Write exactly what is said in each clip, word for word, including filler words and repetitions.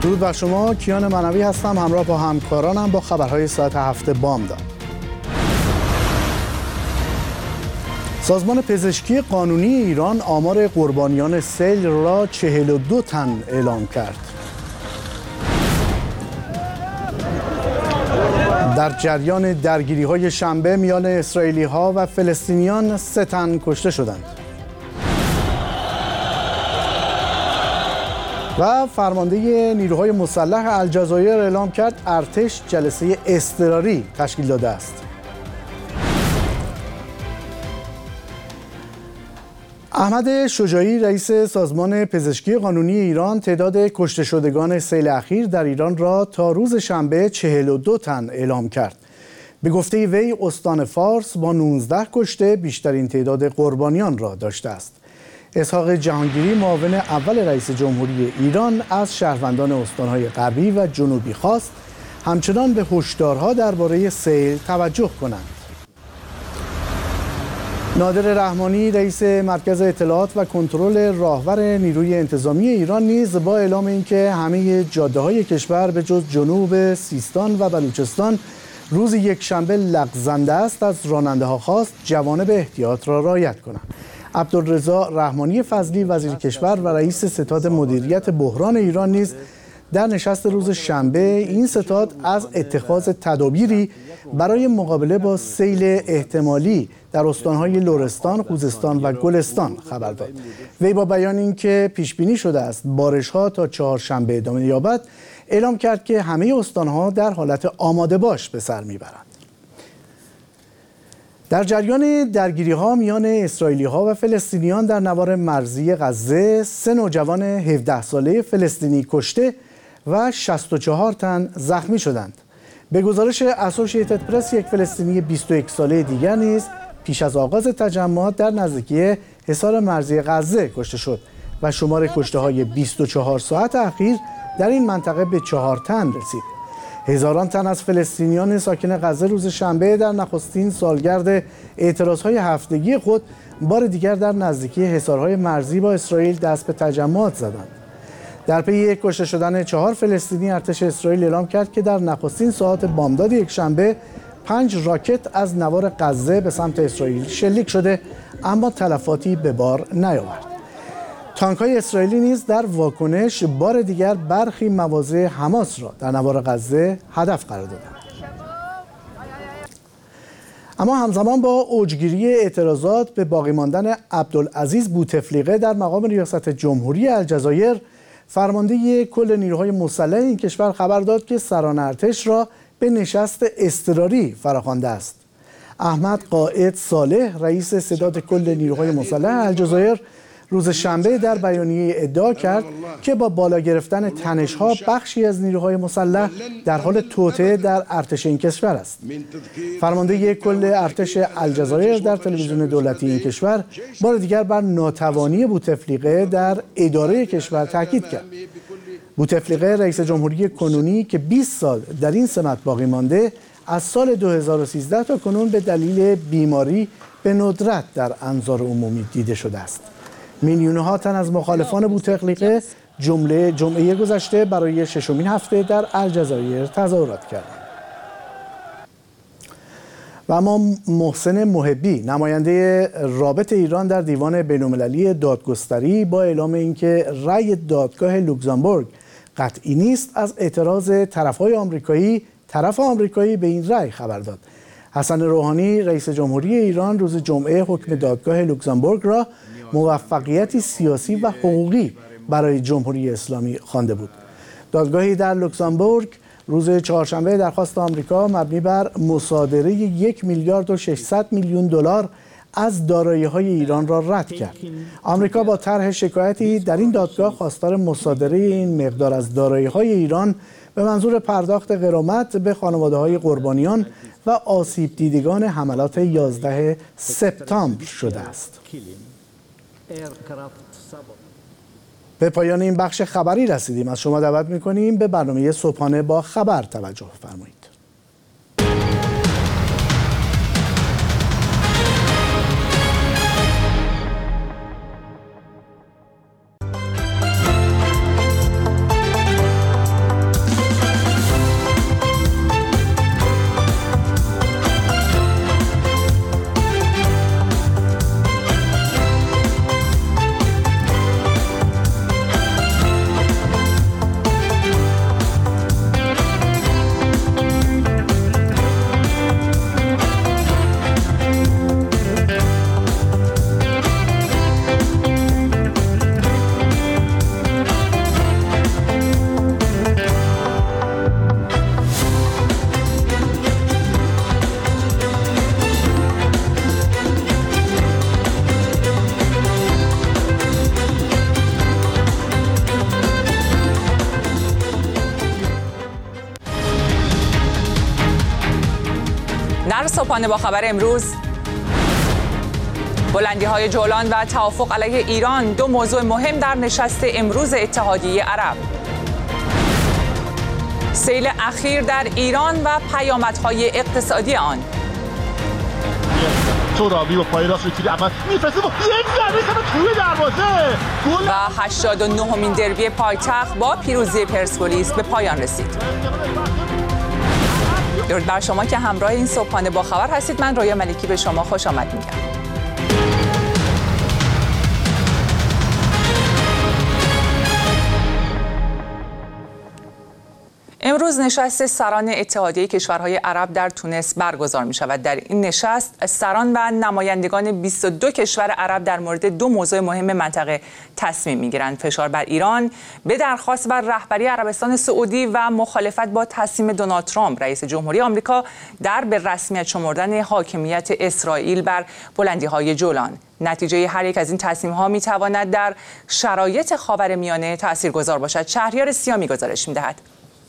درود بر شما، کیان منوی هستم، همراه با همکارانم با خبرهای ساعت هفت بامداد. سازمان پزشکی قانونی ایران آمار قربانیان سیل را چهل و دو تن اعلام کرد. در جریان درگیری‌های شنبه میان اسرائیلی‌ها و فلسطینیان سه تن کشته شدند. و فرمانده نیروهای مسلح الجزایر اعلام کرد ارتش جلسه اضطراری تشکیل داده است. احمد شجاعی رئیس سازمان پزشکی قانونی ایران تعداد کشته شدگان سیل اخیر در ایران را تا روز شنبه چهل و دو تن اعلام کرد. به گفته وی استان فارس با نوزده کشته بیشترین تعداد قربانیان را داشته است. اسحاق جهانگیری معاون اول رئیس جمهوری ایران از شهروندان استان‌های غربی و جنوبی خواست همچنان به هشدارها درباره سیل توجه کنند. نادر رحمانی رئیس مرکز اطلاعات و کنترل راهور نیروی انتظامی ایران نیز با اعلام اینکه همه جاده‌های کشور به جز جنوب سیستان و بلوچستان روز یکشنبه لغزنده است، از راننده‌ها خواست جوانب احتیاط را رعایت کنند. عبدالرضا رحمانی فضلی وزیر کشور و رئیس ستاد مدیریت بحران ایران نیز در نشست روز شنبه این ستاد از اتخاذ تدابیری برای مقابله با سیل احتمالی در استان‌های لرستان، خوزستان و گلستان خبر داد. وی با بیان اینکه پیش بینی شده است بارش‌ها تا چهارشنبه ادامه یابد، اعلام کرد که همه استان‌ها در حالت آماده باش به سر میبرند. در جریان درگیری‌ها میان اسرائیلی‌ها و فلسطینیان در نوار مرزی غزه، سه نوجوان هفده ساله فلسطینی کشته و شصت و چهار تن زخمی شدند. به گزارش اسوسییتد پرس، یک فلسطینی بیست و یک ساله دیگر نیز پیش از آغاز تجمعات در نزدیکی حصار مرزی غزه کشته شد و شمار کشته‌های بیست و چهار ساعت اخیر در این منطقه به چهار تن رسید. هزاران تن از فلسطینیان ساکن غزه روز شنبه در نخستین سالگرد اعتراضهای هفتگی خود بار دیگر در نزدیکی حصارهای مرزی با اسرائیل دست به تجمعات زدند. در پی یک کشته شدن چهار فلسطینی، ارتش اسرائیل اعلام کرد که در نخستین ساعات بامداد یکشنبه پنج راکت از نوار غزه به سمت اسرائیل شلیک شده، اما تلفاتی به بار نیاورد. تانک‌های اسرائیلی نیز در واکنش بار دیگر برخی مواضع حماس را در نوار غزه هدف قرار دادند. اما همزمان با اوجگیری اعتراضات به باقی ماندن عبدالعزیز بوتفلیقه در مقام ریاست جمهوری الجزایر، فرمانده کل نیروهای مسلح این کشور خبر داد که سران ارتش را به نشست اضطراری فراخوانده است. احمد قائد صالح رئیس ستاد کل نیروهای مسلح الجزایر روز شنبه در بیانیه ادعا کرد که با بالا گرفتن تنش‌ها بخشی از نیروهای مسلح در حال توطئه در ارتش این کشور است. فرمانده کل ارتش الجزایر در تلویزیون دولتی این کشور بار دیگر بر ناتوانی بوتفلیقه در اداره کشور تاکید کرد. بوتفلیقه رئیس جمهوری کنونی که بیست سال در این سمت باقی مانده، از سال دو هزار و سیزده تا کنون به دلیل بیماری به ندرت در انظار عمومی دیده شده است. میلیون‌ها تن از مخالفان بوتفلیقه جمله جمعه گذشته برای ششمین هفته در الجزایر تظاهرات کردند. و اما محسن محبی، نماینده رابط ایران در دیوان بین‌المللی دادگستری، با اعلام اینکه رأی دادگاه لوکزامبورگ قطعی نیست، از اعتراض طرف‌های آمریکایی طرف آمریکایی به این رأی خبر داد. حسن روحانی رئیس جمهوری ایران روز جمعه حکم دادگاه لوکزامبورگ را موفقیتی سیاسی و حقوقی برای جمهوری اسلامی خوانده بود. دادگاهی در لوکزامبورگ روز چهارشنبه درخواست آمریکا مبنی بر مصادره یک میلیارد و ششصد میلیون دلار از دارایی‌های ایران را رد کرد. آمریکا با طرح شکایتی در این دادگاه خواستار مصادره این مقدار از دارایی‌های ایران به منظور پرداخت غرامت به خانواده‌های قربانیان و آسیب دیدگان حملات یازده سپتامبر شده است. به پایان این بخش خبری رسیدیم. از شما دعوت می‌کنیم به برنامه صبحانه با خبر توجه فرمایید. در صبحانه با خبر امروز، بلندی‌های جولان و توافق علیه ایران دو موضوع مهم در نشست امروز اتحادیه عرب. سیل اخیر در ایران و پیامدهای اقتصادی آن. ترابی با پای راست تیر اول میفرسته با یک ضربه توی دروازه گل. و هشتاد و نهمین دربی پایتخت با پیروزی پرسپولیس به پایان رسید. درود بر شما که همراه این صبحانه با خبر هستید. من رویا ملکی به شما خوش آمد میگم. امروز نشست سران اتحادیه کشورهای عرب در تونس برگزار می شود. در این نشست سران و نمایندگان بیست و دو کشور عرب در مورد دو موضوع مهم منطقه تصمیم می گیرند: فشار بر ایران به درخواست بر رهبری عربستان سعودی و مخالفت با تصمیم دونالد ترامپ رئیس جمهوری آمریکا در به رسمیت شمردن حاکمیت اسرائیل بر بلندی‌های جولان. نتیجه هر یک از این تصمیم‌ها می‌تواند در شرایط خاورمیانه تاثیرگذار باشد. شهریار سیامی گزارش می‌دهد.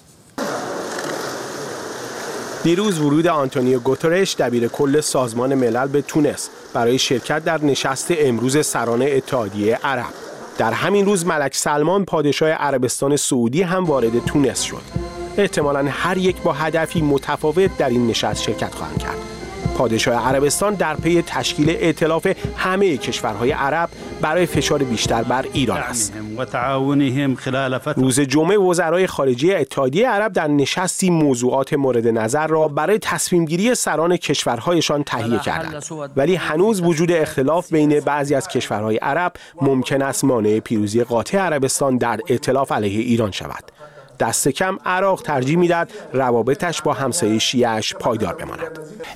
دیروز ورود آنتونیو گوترش دبیر کل سازمان ملل به تونس برای شرکت در نشست امروز سران اتحادیه عرب. در همین روز ملک سلمان پادشاه عربستان سعودی هم وارد تونس شد. احتمالاً هر یک با هدفی متفاوت در این نشست شرکت خواهند کرد. پادشاه عربستان در پی تشکیل ائتلاف همه کشورهای عرب برای فشار بیشتر بر ایران است. روز جمعه وزرای خارجه اتحادیه عرب در نشستی موضوعات مورد نظر را برای تصمیم گیری سران کشورهایشان تهیه کردند، ولی هنوز وجود اختلاف بین بعضی از کشورهای عرب ممکن است مانع پیروزی قاطع عربستان در ائتلاف علیه ایران شود. دست کم عراق ترجیح میداد روابطش با همسایه شیعه‌اش پایدار بماند.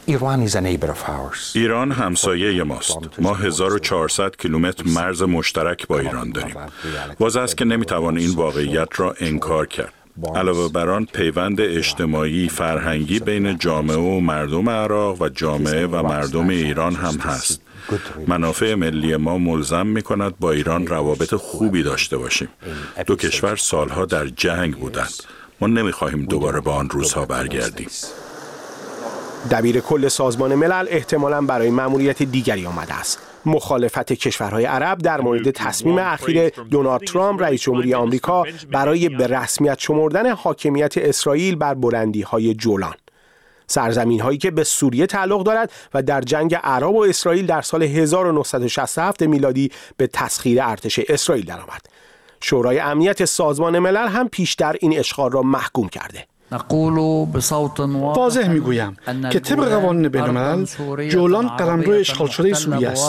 ایران همسایه ماست. ما هزار و چهارصد کیلومتر مرز مشترک با ایران داریم. واضح است که نمیتوان این واقعیت را انکار کرد. علاوه بر آن پیوند اجتماعی فرهنگی بین جامعه و مردم عراق و جامعه و مردم ایران هم هست. منافع ملی ما ملزم می کند با ایران روابط خوبی داشته باشیم. دو کشور سالها در جنگ بودند. ما نمی خواهیم دوباره به آن روزها برگردیم. دبیر کل سازمان ملل احتمالاً برای مأموریت دیگری آمده است. مخالفت کشورهای عرب در مورد تصمیم اخیر دونالد ترامپ رئیس جمهوری آمریکا برای به رسمیت شمردن حاکمیت اسرائیل بر بلندی‌های جولان. سرزمین هایی که به سوریه تعلق دارد و در جنگ عرب و اسرائیل در سال هزار و نهصد و شصت و هفت میلادی به تسخیر ارتش اسرائیل درآمد. شورای امنیت سازمان ملل هم پیشتر این اشغال را محکوم کرده. واضح میگویم که طبق قوانین بین‌الملل جولان قلمرو اشغال شده سوریه است.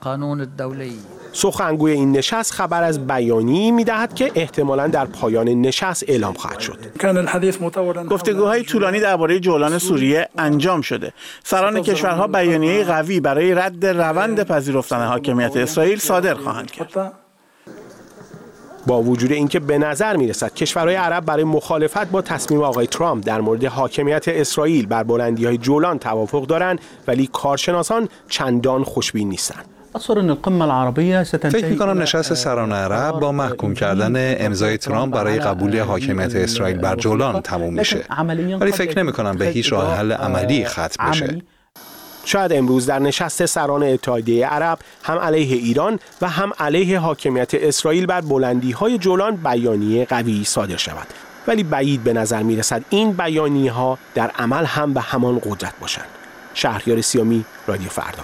سخنگوی این نشست خبر از بیانیه‌ای می‌دهد که احتمالاً در پایان نشست اعلام خواهد شد. گفتگوهای طولانی درباره جولان سوریه انجام شده. سران کشورها بیانیه قوی برای رد روند پذیرفتن حاکمیت اسرائیل صادر خواهند کرد. با وجود اینکه به نظر می‌رسد کشورهای عرب برای مخالفت با تصمیم آقای ترامپ در مورد حاکمیت اسرائیل بر بلندی‌های جولان توافق دارند، ولی کارشناسان چندان خوشبین نیستند. فکر می‌کنم نشست سران عرب با محکوم کردن امضای ترامپ برای قبول حاکمیت اسرائیل بر جولان تموم میشه، ولی فکر نمی‌کنم به هیچ راه حل عملی ختم بشه. شاید امروز در نشست سران اتحادیه عرب هم علیه ایران و هم علیه حاکمیت اسرائیل بر بلندی‌های جولان بیانیه قوی صادر شود، ولی بعید به نظر می‌رسد این بیانیه‌ها در عمل هم به همان قدرت باشند. شهریار سیامی، رادیو فردا.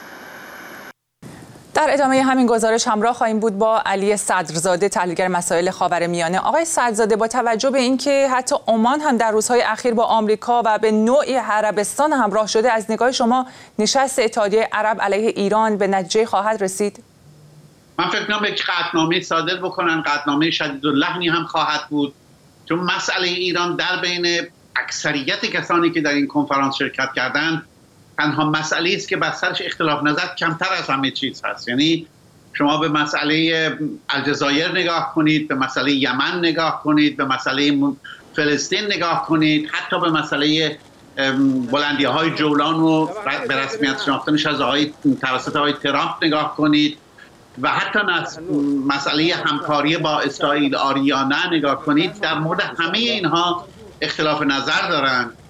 در ادامه همین گزارش همراه خواهیم بود با علی صدرزاده، تحلیلگر مسائل خاورمیانه. آقای صدرزاده، با توجه به اینکه حتی عمان هم در روزهای اخیر با آمریکا و به نوعی عربستان همراه شده، از نگاه شما نشست اتحادیه عرب علیه ایران به نتیجه خواهد رسید؟ من فکر کنم یک قطعنامه صادر بکنن، قطعنامه شدیداللحنی هم خواهد بود، چون مسئله ایران در بین اکثریت کسانی که در این کنفرانس شرکت کردند تنها مسئله است که بر سرش اختلاف نظر کمتر از همه چیز هست. یعنی شما به مسئله الجزایر نگاه کنید، به مسئله یمن نگاه کنید، به مسئله فلسطین نگاه کنید، حتی به مسئله بلندی‌های جولان و به رسمیت شناختنش از آقای توسط آقای ترامپ نگاه کنید و حتی مسئله همکاری با اسرائیل آریانه نگاه کنید. در مورد همه اینها اختلاف نظر دارند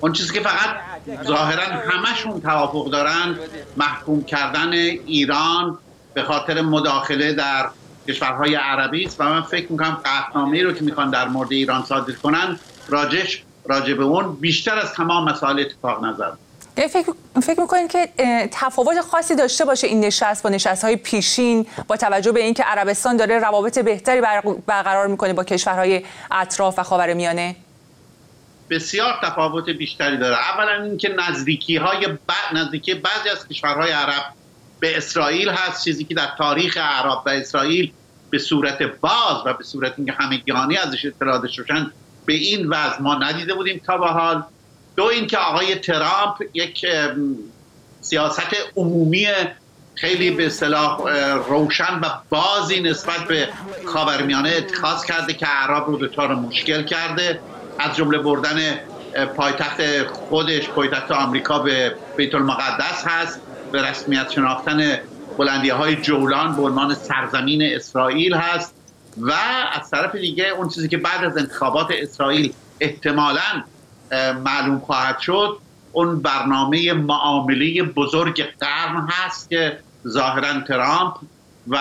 اون چیزی که فقط ظاهرا همشون توافق دارن محکوم کردن ایران به خاطر مداخله در کشورهای عربی است و من فکر میکنم قطعنامه‌ای رو که میخوان در مورد ایران صادر کنن راجش راجع به اون بیشتر از تمام مسائل اتفاق نظر. فکر فکر میکنین که تفاوت خاصی داشته باشه این نشست با نشست‌های پیشین با توجه به اینکه عربستان داره روابط بهتری برقرار میکنه با کشورهای اطراف و خاورمیانه؟ بسیار تفاوت بیشتری داره. اولا اینکه نزدیکی‌های ب... نزدیکی بعضی از کشورهای عرب به اسرائیل هست، چیزی که در تاریخ عرب و اسرائیل به صورت باز و به صورت اینکه همگانی ازش اطلاع داشتن به این وضع ما ندیده بودیم تا به حال. دو اینکه آقای ترامپ یک سیاست عمومی خیلی به اصطلاح روشن و بازی نسبت به خاورمیانه اتخاذ کرده که عرب رو دچار مشکل کرده، از جمله بردن پایتخت خودش، پایتخت آمریکا به بیت المقدس هست، به رسمیت شناختن بلندی‌های جولان به عنوان سرزمین اسرائیل هست و از طرف دیگه اون چیزی که بعد از انتخابات اسرائیل احتمالاً معلوم خواهد شد، اون برنامه معامله بزرگ قرن هست که ظاهراً ترامپ و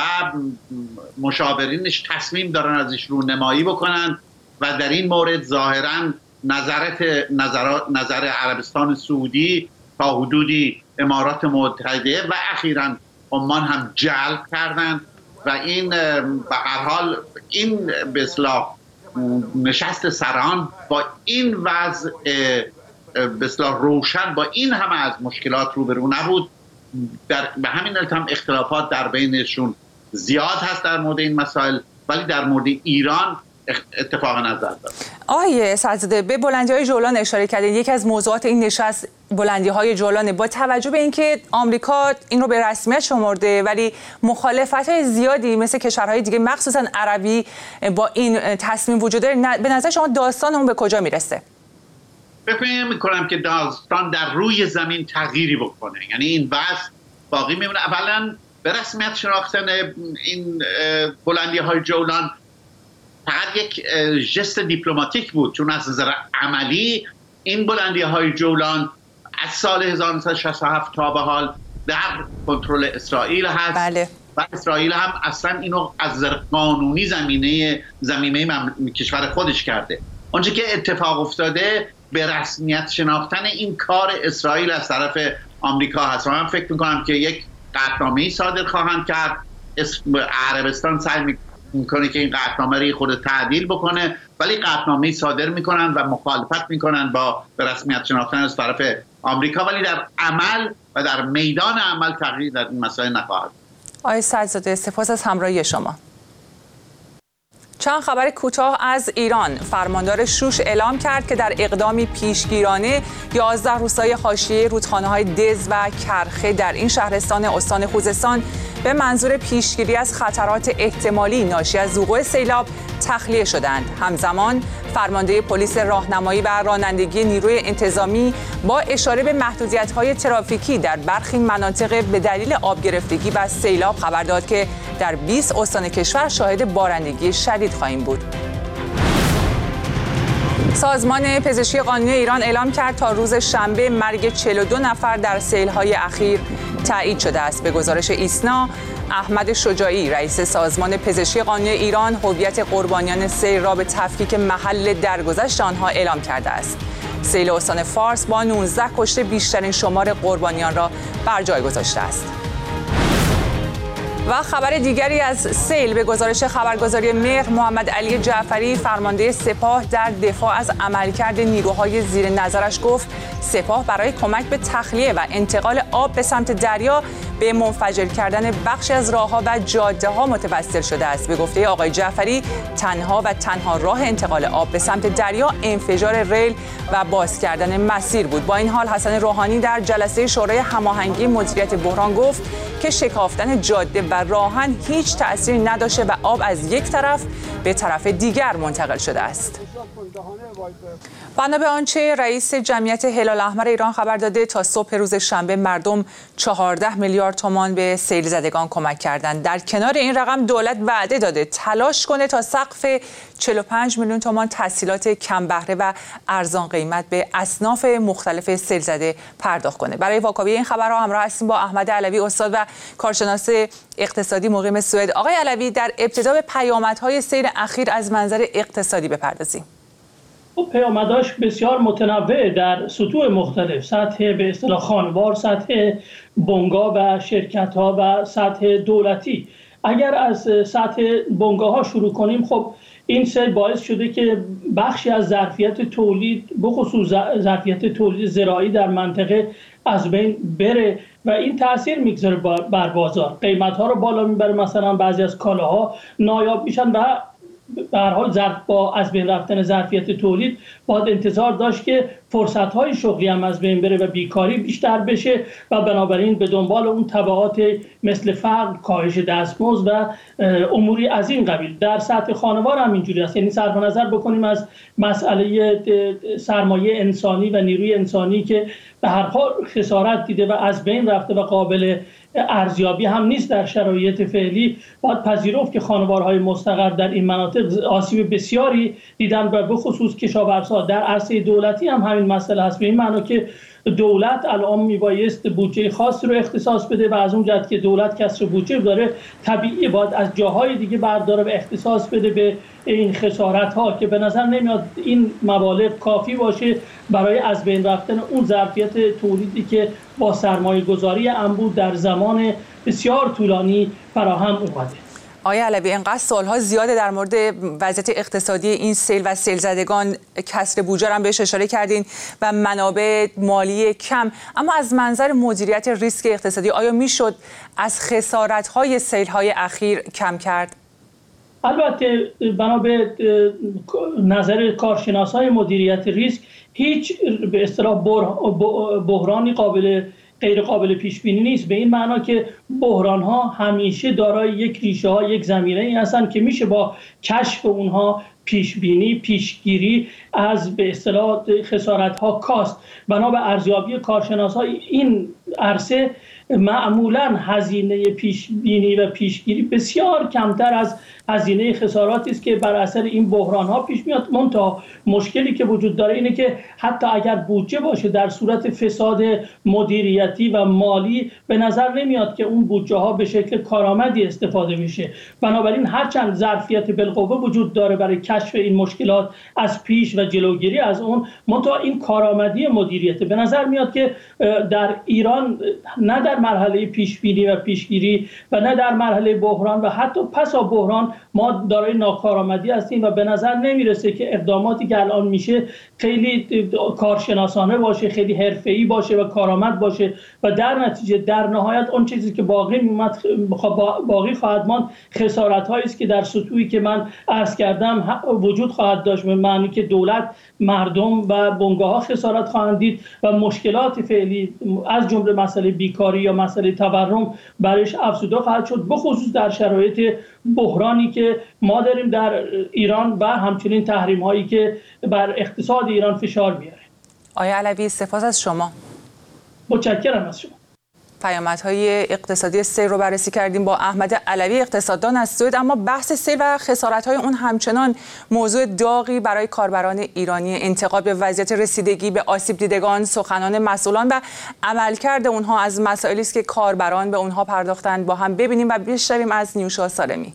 مشاورینش تصمیم دارن ازش رونمایی بکنن و در این مورد ظاهراً نظرت نظر نظر عربستان سعودی تا حدودی امارات متحده و اخیراً عمان هم جلب کردن و این به هر حال این به اصطلاح نشست سران با این وضع به اصطلاح روشن با این همه از مشکلات روبرو نبود. در به همین علت هم اختلافات در بینشون زیاد هست در مورد این مسائل، ولی در مورد ایران اتفاق نظر داد. آقای سعدزاده به بلندی‌های جولان اشاره کردید. یکی از موضوعات این نشست بلندی‌های جولان. با توجه به اینکه آمریکا این رو به رسمیت شمرده ولی مخالفت‌های زیادی مثل کشورهای دیگه مخصوصا عربی با این تصمیم وجود داره، به نظر شما داستان اون به کجا میرسه؟ فکر می‌کنم که داستان در روی زمین تغییری بکنه، یعنی این بحث باقی میمونه. اولا به رسمیت شناختن این بلندی‌های جولان فقط یک ژست دیپلماتیک بود، چون از نظر عملی این بلندی‌های جولان از سال هزار و نهصد و شصت و هفت تا به حال در کنترل اسرائیل هست. بله. و اسرائیل هم اصلا اینو از نظر قانونی زمینه زمینه کشور خودش کرده. اونجا که اتفاق افتاده به رسمیت شناختن این کار اسرائیل از طرف آمریکا هست و من فکر می‌کنم که یک قطعنامه‌ای صادر خواهند کرد. عربستان سعی میکنه که این قطعنامه رو خود تعدیل بکنه، ولی قطعنامه‌ای صادر میکنن و مخالفت میکنن با به رسمیت شناختن از طرف آمریکا، ولی در عمل و در میدان عمل تغییری در این مسائل نخواهد. آقای سعدزاده سپاس از همراهی شما. چند خبر کوتاه از ایران. فرماندار شوش اعلام کرد که در اقدامی پیشگیرانه یازده روستای حاشیه رودخانه‌های دز و کرخه در این شهرستان استان خوزستان به منظور پیشگیری از خطرات احتمالی ناشی از وقوع سیلاب تخلیه شدند. همزمان فرمانده پلیس راهنمایی و رانندگی نیروی انتظامی با اشاره به محدودیت‌های ترافیکی در برخی مناطق به دلیل آب گرفتگی و سیلاب خبر داد که در بیست استان کشور شاهد بارندگی شدید خواهیم بود. سازمان پزشکی قانونی ایران اعلام کرد تا روز شنبه مرگ چهل و دو نفر در سیل‌های اخیر تایید شده است. به گزارش ایسنا، احمد شجاعی رئیس سازمان پزشکی قانونی ایران هویت قربانیان سیل را به تفکیک محل درگذشت آنها اعلام کرده است. سیل استان فارس با نوزده کشته بیشترین شمار قربانیان را بر جای گذاشته است. و خبر دیگری از سیل به گزارش خبرگزاری مهر، محمد علی جعفری فرمانده سپاه در دفاع از عملکرد نیروهای زیر نظرش گفت سپاه برای کمک به تخلیه و انتقال آب به سمت دریا به منفجر کردن بخشی از راه‌ها و جاده‌ها متوسل شده است. به گفته آقای جعفری تنها و تنها راه انتقال آب به سمت دریا انفجار ریل و باز کردن مسیر بود. با این حال حسن روحانی در جلسه شورای هماهنگی مدیریت بحران گفت که شکافتن جاده و راهن هیچ تأثیری نداشته و آب از یک طرف به طرف دیگر منتقل شده است. بنا به آنچه رئیس جمعیت هلال احمر ایران خبر داده، تا صبح روز شنبه مردم چهارده میلیارد تومان به سیل زدگان کمک کردند. در کنار این رقم دولت وعده داده تلاش کنه تا سقف چهل و پنج میلیون تومان تسهیلات کم بهره و ارزان قیمت به اصناف مختلف سیل زده پرداخت کنه. برای واکاوی این خبرها همراه هستیم با احمد علوی، استاد و کارشناس اقتصادی مقیم سوئد. آقای علوی، در ابتدا به پیامدهای سیل اخیر از منظر اقتصادی بپردازیم. خب پیامدهاش بسیار متنوع در سطوح مختلف، سطح به اصطلاح خانوار، سطح بنگاه و شرکت ها و سطح دولتی. اگر از سطح بنگاه ها شروع کنیم، خب این سیل باعث شده که بخشی از ظرفیت تولید، بخصوص ظرفیت تولید زراعی در منطقه از بین بره و این تاثیر میگذاره بر بازار. قیمت ها رو بالا میبره، مثلا بعضی از کالاها نایاب میشن و به هر حال ظرف با از بین رفتن ظرفیت تولید باید انتظار داشت که فرصت‌های شغلی هم از بین بره و بیکاری بیشتر بشه و بنابراین به دنبال اون تبعات مثل فقر، کاهش دستمزد و اموری از این قبیل. در سطح خانوار هم اینجوری است. یعنی صرف نظر بکنیم از مسئله سرمایه انسانی و نیروی انسانی که به هر حال خسارت دیده و از بین رفته و قابل ارزیابی هم نیست در شرایط فعلی، باید پذیرفت که خانوارهای مستقر در این مناطق آسیب بسیاری دیدن و به خصوص کشاورزها. در عرصه دولتی هم همین مسئله هست، به این معنی که دولت الان میبایست بودجه خاصی رو اختصاص بده و از اون جهت که دولت کسر بودجه داره، طبیعی باید از جاهای دیگه برداره و اختصاص بده به این خسارت ها که به نظر نمیاد این مبالغ کافی باشه برای از بین رفتن اون ظرفیت تولیدی که با سرمایه گذاری انبوه در زمان بسیار طولانی فراهم اومده. آقای علوی، اینقدر سالها زیاده در مورد وضعیت اقتصادی این سیل و سیل زدگان کسر بودجه هم بهش اشاره کردین و منابع مالی کم، اما از منظر مدیریت ریسک اقتصادی آیا میشد از خسارت‌های سیل‌های اخیر کم کرد؟ البته بنا به نظر کارشناسای مدیریت ریسک هیچ به اصطلاح بحرانی قابل غیر قابل پیش بینی نیست، به این معنا که بحران ها همیشه دارای یک ریشه ها، یک زمینه ای هستند که میشه با کشف اونها پیش بینی، پیشگیری از به اصطلاح خسارت ها کاست. بنا به ارزیابی کارشناسای این عرصه معمولا هزینه پیش بینی و پیشگیری بسیار کمتر از هزینه خساراتی است که بر اثر این بحران ها پیش میاد. منتها مشکلی که وجود داره اینه که حتی اگر بودجه باشه، در صورت فساد مدیریتی و مالی به نظر نمیاد که اون بودجه ها به شکل کارآمدی استفاده میشه. بنابراین هرچند ظرفیت بالقوه وجود داره برای کشف این مشکلات از پیش و جلوگیری از اون، منتها این کارآمدی مدیریت به نظر میاد که در ایران نه در مرحله پیش بینی و پیشگیری و نه در مرحله بحران و حتی پس از بحران ما دارای ناکارآمدی هستیم و به نظر نمیرسه که اقداماتی که الان میشه خیلی کارشناسانه باشه، خیلی حرفه‌ای باشه و کارآمد باشه و در نتیجه در نهایت اون چیزی که باقی میموند باقی خواهد ماند خسارت‌هایی است که در سطوحی که من عرض کردم وجود خواهد داشت، به معنی که دولت، مردم و بنگاه‌ها خسارت خواهند دید و مشکلات فعلی از جمله مسئله بیکاری یا مسئله تورم برایش افزوده خواهد شد، بخصوص در شرایط بحرانی که ما داریم در ایران و همچنین تحریم هایی که بر اقتصاد ایران فشار میاره. آقای علوی، سپاس از شما. متشکرم از شما. پیامدهای اقتصادی سیل رو بررسی کردیم با احمد علوی، اقتصاددان از سوئد. اما بحث سیل و خسارت‌های اون همچنان موضوع داغی برای کاربران ایرانی. انتقاد به وضعیت رسیدگی به آسیب دیدگان، سخنان مسئولان و عملکرد اونها از مسائلی است که کاربران به اونها پرداختند. با هم ببینیم و بشنویم از نیوشا سالمی.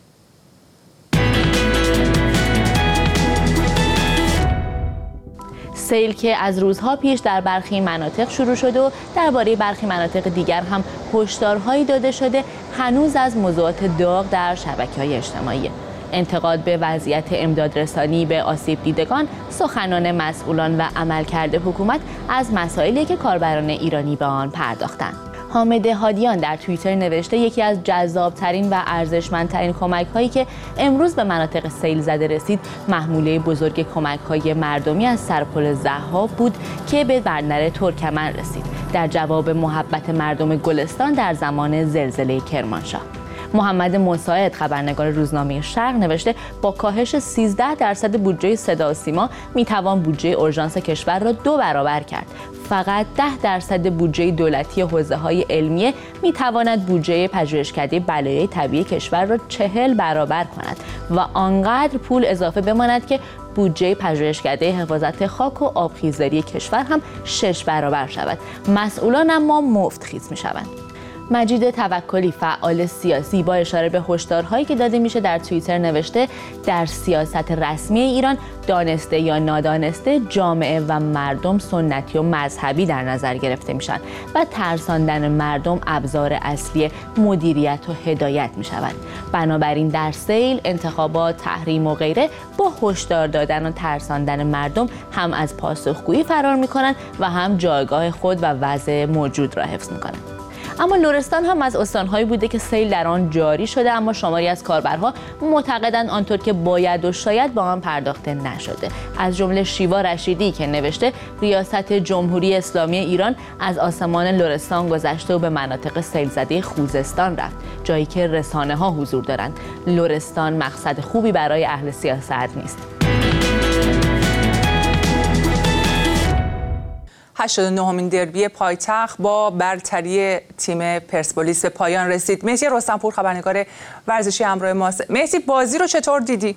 سیل که از روزها پیش در برخی مناطق شروع شده و درباره برخی مناطق دیگر هم هشدارهایی داده شده، هنوز از موضوعات داغ در شبکه‌های اجتماعی. انتقاد به وضعیت امدادرسانی به آسیب دیدگان، سخنان مسئولان و عملکرد حکومت از مسائلی که کاربران ایرانی به آن پرداختند. حامد هادیان در توییتر نوشته یکی از جذابترین و ارزشمندترین کمک‌هایی که امروز به مناطق سیل زده رسید، محموله بزرگ کمک‌های مردمی از سرپل ضحاک بود که به بندر ترکمن رسید در جواب محبت مردم گلستان در زمان زلزله کرمانشاه. محمد مساعد خبرنگار روزنامه شرق نوشته با کاهش سیزده درصد بودجه صدا و سیما میتوان بودجه اورژانس کشور را دو برابر کرد. فقط ده درصد بودجه دولتی حوزه‌های علمیه میتواند بودجه پژوهشکده بلایای طبیعی کشور را چهل برابر کند و آنقدر پول اضافه بماند که بودجه پژوهشکده حفاظت خاک و آبخیزداری کشور هم شش برابر شود. مسئولان اما مفت خیز میشوند. مجید توکلی فعال سیاسی با اشاره به هشدارهایی که داده میشه در توییتر نوشته در سیاست رسمی ایران دانسته یا نادانسته جامعه و مردم سنتی و مذهبی در نظر گرفته میشن و ترساندن مردم ابزار اصلی مدیریت و هدایت میشوند. بنابراین در سیل، انتخابات، تحریم و غیره با هشدار دادن و ترساندن مردم هم از پاسخگویی فرار میکنن و هم جایگاه خود و وضع موجود را حفظ میکنن. اما لرستان هم از استانهایی بوده که سیل در آن جاری شده، اما شماری از کاربرها معتقدند آنطور که باید و شاید با آن پرداخته نشده. از جمله شیوا رشیدی که نوشته ریاست جمهوری اسلامی ایران از آسمان لرستان گذشته و به مناطق سیل زده خوزستان رفت، جایی که رسانه ها حضور دارند. لرستان مقصد خوبی برای اهل سیاست نیست. هشتاد و نهمین دربی پایتخت با برتری تیم پرسپولیس به پایان رسید. مهدی رستمپور خبرنگار ورزشی همراه ماست. مهدی بازی رو چطور دیدی؟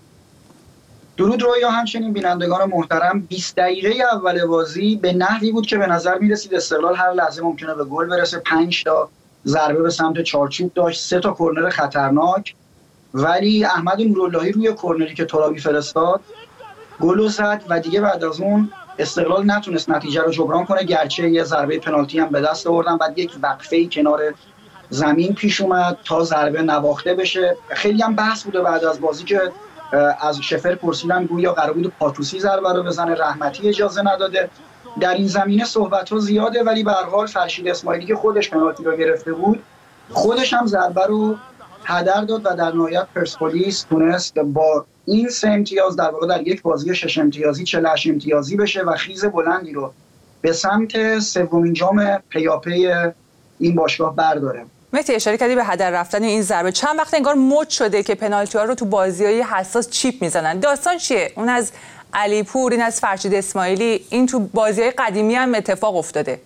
درود رویا، همچنین بینندگان محترم. بیست دقیقه اول بازی به نحوی بود که به نظر می‌رسید استقلال هر لحظه ممکنه به گل برسه. پنج تا ضربه به سمت چارچوب داشت، سه تا کرنر خطرناک، ولی احمد نوراللهی روی کرنری که ترابی فرستاد گل زد و دیگه بعد از اون استقلال نتونست نتیجه رو جبران کنه، گرچه یه ضربه پنالتی هم به دست آوردن. بعد یک وقفه‌ای کنار زمین پیش اومد تا ضربه نواخته بشه. خیلی هم بحث بوده بعد از بازی که از شفر پرسیدن گویا قرار بود پاتوسی ضربه رو بزنه، رحمتی اجازه نداده. در این زمینه صحبت‌ها زیاده، ولی به هر حال فرشید اسماعیلی که خودش پنالتی رو گرفته بود، خودش هم ضربه رو هدر داد و در نهایت پرسپولیس تونست با این سه امتیاز در واقع در یک بازی شش امتیازی چهل و هشت امتیازی بشه و خیز بلندی رو به سمت سومین جام پیاپی این باشگاه برداره. مهدی اشاره کردی به هدر رفتن این ضربه. چند وقت انگار مد شده که پنالتی ها رو تو بازی‌های حساس چیپ میزنن. داستان چیه؟ اون از علیپور، این از فرشید اسماعیلی، این تو بازی‌های قدیمی هم اتفاق افتاده.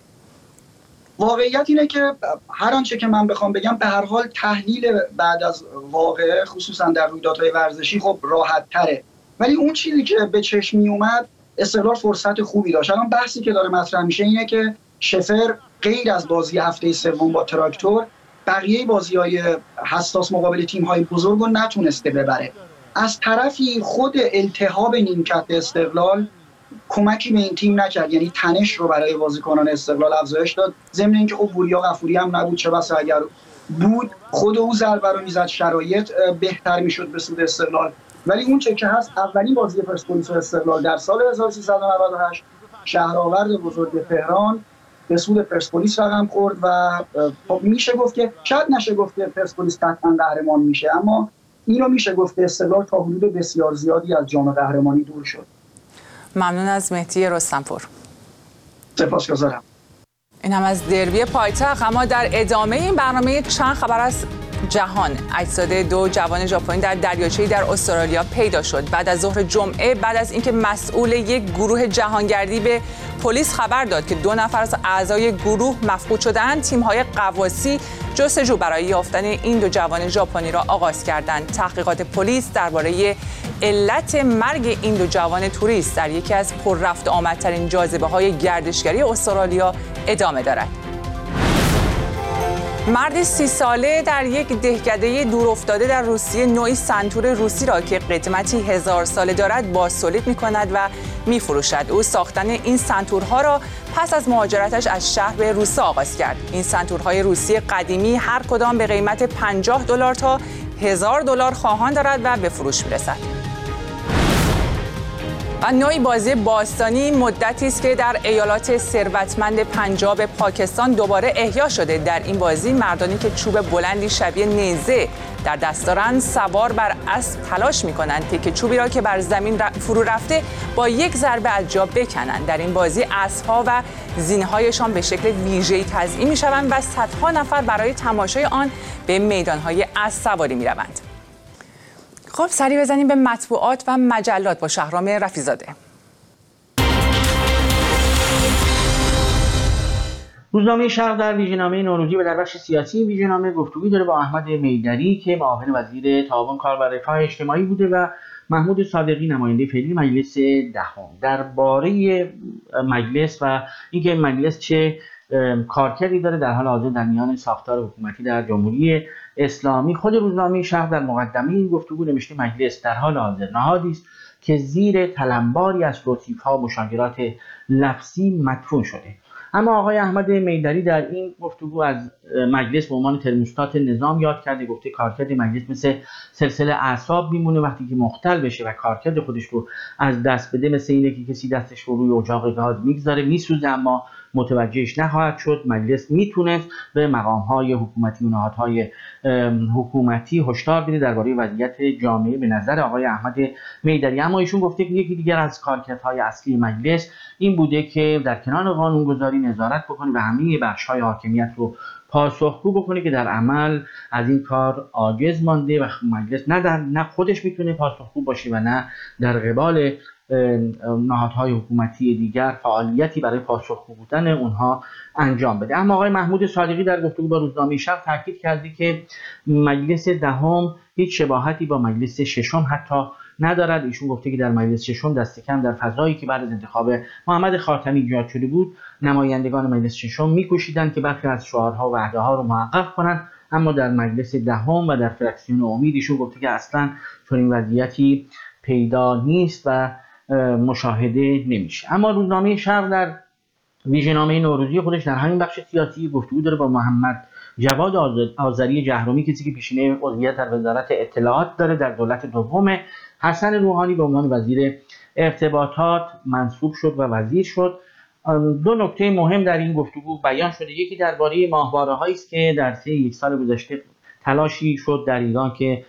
واقعیت اینه که هر آنچه که من بخوام بگم به هر حال تحلیل بعد از واقعه خصوصا در رویدادهای ورزشی خب راحت تره، ولی اون چیزی که به چشم می اومد استقلال فرصت خوبی داشت. الان بحثی که داره مطرح میشه اینه که شفر غیر از بازی هفته سوم با تراکتور بقیه بازی‌های حساس مقابل تیم‌های بزرگ رو نتونسته ببره. از طرفی خود التهاب نیمکت استقلال کمکی به این تیم نکرد، یعنی تنش رو برای بازیکنان استقلال افزایش داد. ضمن اینکه خب وریا غفوری هم نبود، چه بسا اگر بود خود او ضربه رو میزد شرایط بهتر میشد به سود استقلال. ولی اون چه که هست اولین بازی پرسپولیس و استقلال در سال هزار و سیصد و نود و هشت شهرآورد بزرگ تهران به سود پرسپولیس رقم خورد و خب میشه گفت که شاید نشه گفت که پرسپولیس قطعا قهرمان میشه، اما اینو میشه گفت که استقلال تا حدود بسیار زیادی از جام قهرمانی دور شد. ممنون از مهدی رستمپور. سپاسگزارم. این هم از دربی پایتخت. اما در ادامه این برنامه چند خبر از جهان. اجساد دو جوان ژاپنی در دریاچه‌ای در استرالیا پیدا شد بعد از ظهر جمعه، بعد از اینکه مسئول یک گروه جهانگردی به پلیس خبر داد که دو نفر از اعضای گروه مفقود شدند. تیم‌های غواصی جستجو برای یافتن این دو جوان ژاپنی را آغاز کردند. تحقیقات پلیس درباره علت مرگ این دو جوان توریست در یکی از پر رفت آمدترین جاذبه‌های گردشگری استرالیا ادامه دارد. مردی سی ساله در یک دهکده دورافتاده در روسیه نوعی سنتور روسی را که قدمتی هزار ساله دارد بازتولید می‌کند و می‌فروشد. او ساختن این سنتورها را پس از مهاجرتش از شهر به روسیه آغاز کرد. این سنتورهای روسی قدیمی هر کدام به قیمت پنجاه دلار تا هزار دلار خواهان دارد و به فروش می‌رسد. و نوعی بازی باستانی مدتی است که در ایالات ثروتمند پنجاب پاکستان دوباره احیا شده. در این بازی مردانی که چوب بلندی شبیه نیزه در دست دارند سوار بر اسب تلاش می‌کنند که چوبی را که بر زمین فرو رفته با یک ضربه از جا بکنند. در این بازی اسب‌ها و زینه‌هایشان به شکل ویژه‌ای تزیین می‌شوند و صدها نفر برای تماشای آن به میدان‌های اسب سواری می‌روند. خب سری بزنیم به مطبوعات و مجلات با شهرام رفیع‌زاده. روزنامه شرق در ویژه‌نامه نوروزی و در بخش سیاسی ویژه‌نامه گفتگویی داره با احمد میدری که معاون وزیر تعاون کار و رفاه اجتماعی بوده و محمود صادقی نماینده فعلی مجلس دهم درباره مجلس و اینکه مجلس چه کارکردی داره در حال حاضر در میان ساختار حکومتی در جمهوری اسلامی. خود روزنامه شرق در مقدمه این گفتگو نوشته مجلس در حال حاضر نهادی است که زیر تلمباری از توصیف‌ها و مشاجرات لفظی مدفون شده. اما آقای احمد میدری در این گفتگو از مجلس به عنوان ترموستات نظام یاد کرده، گفته کارکرد مجلس مثل سلسله اعصاب میمونه، وقتی که مختل بشه و کارکرد خودش رو از دست بده مثل اینه که کسی دستش رو روی اجاق گاز میگذاره میسوزه اما متوجهش نخواهد شد. مجلس میتونست به مقام‌های حکومتی و نهادهای حکومتی هشدار بده درباره وضعیت جامعه به نظر آقای احمد میدری. اما ایشون گفته که یکی دیگر از کارکردهای اصلی مجلس این بوده که در کنار قانونگذاری نظارت بکنه و همه بخش‌های حاکمیت رو پاسخگو بکنه که در عمل از این کار عاجز مانده و مجلس نه در نه خودش میتونه پاسخگو باشه و نه در قبال نهادهای حکومتی دیگر فعالیتی برای پاسخگو بودن اونها انجام بده. اما آقای محمود صادقی در گفتگو با روزنامه شرق تاکید کرده که مجلس دهم هیچ شباهتی با مجلس ششم حتی ندارد. ایشون گفته که در مجلس ششم دست کم در فضایی که بعد از انتخاب محمد خاتمی ایجاد شده بود نمایندگان مجلس ششم می‌کوشیدند که برخی از شعارها و وعده‌ها رو محقق کنند، اما در مجلس دهم و در فراکسیون امید ایشون گفته که اصلا چنین وضعیتی پیدا نیست و مشاهده نمیشه. اما روزنامه شرق در ویژه‌نامه نوروزی خودش در همین بخش سیاسی گفتگو داره با محمد جواد آذری جهرومی، کسی که پیشینه عضویت در وزارت اطلاعات داره در دولت دوم حسن روحانی به عنوان وزیر ارتباطات منصوب شد و وزیر شد. دو نکته مهم در این گفتگو بیان شده، یکی درباره ماهواره‌هایی است که در طی یک سال گذشته تلاشی شد در ایران که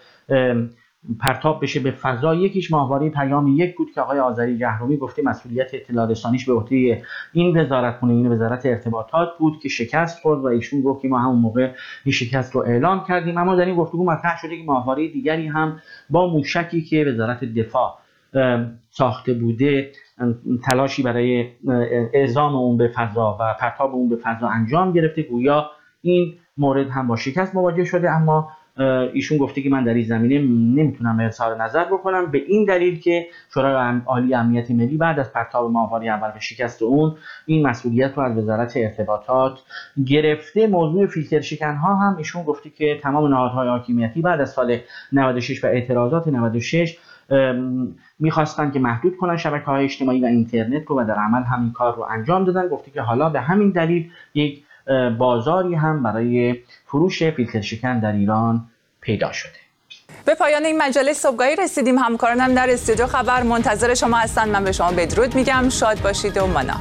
پرتاب بشه به فضا. یکیش ماهواره پیام یک بود که آقای آذری جهرومی گفته مسئولیت اطلاع رسانیش به عهده این وزارتخونه این وزارت ارتباطات بود که شکست خورد و ایشون گفت که ما همون موقع این شکست رو اعلام کردیم. اما در این گفتگو مطرح شده که ماهواره دیگری هم با موشکی که وزارت دفاع ساخته بوده تلاشی برای اعزام اون به فضا و پرتاب اون به فضا انجام گرفته، گویا این مورد هم با شکست مواجه شده. اما ایشون گفته که من در این زمینه نمیتونم اظهار نظر بکنم به این دلیل که شورای عالی امنیت ملی بعد از پرتاب ماهواره اول و شکست اون این مسئولیت رو از وزارت ارتباطات گرفته. موضوع فیلتر شکن ها هم ایشون گفته که تمام نهادهای حاکمیتی بعد از سال نود و شش و اعتراضات نود و شش میخواستن که محدود کنن شبکه‌های اجتماعی و اینترنت رو و در عمل همین کار رو انجام دادن. گفته که حالا به همین دلیل یک بازاری هم برای فروش فیلتر شکن در ایران پیدا شده. به پایان این مجله صبحگاهی رسیدیم. همکارانم در استودیو خبر منتظر شما هستند. من به شما بدرود میگم. شاد باشید و مانا.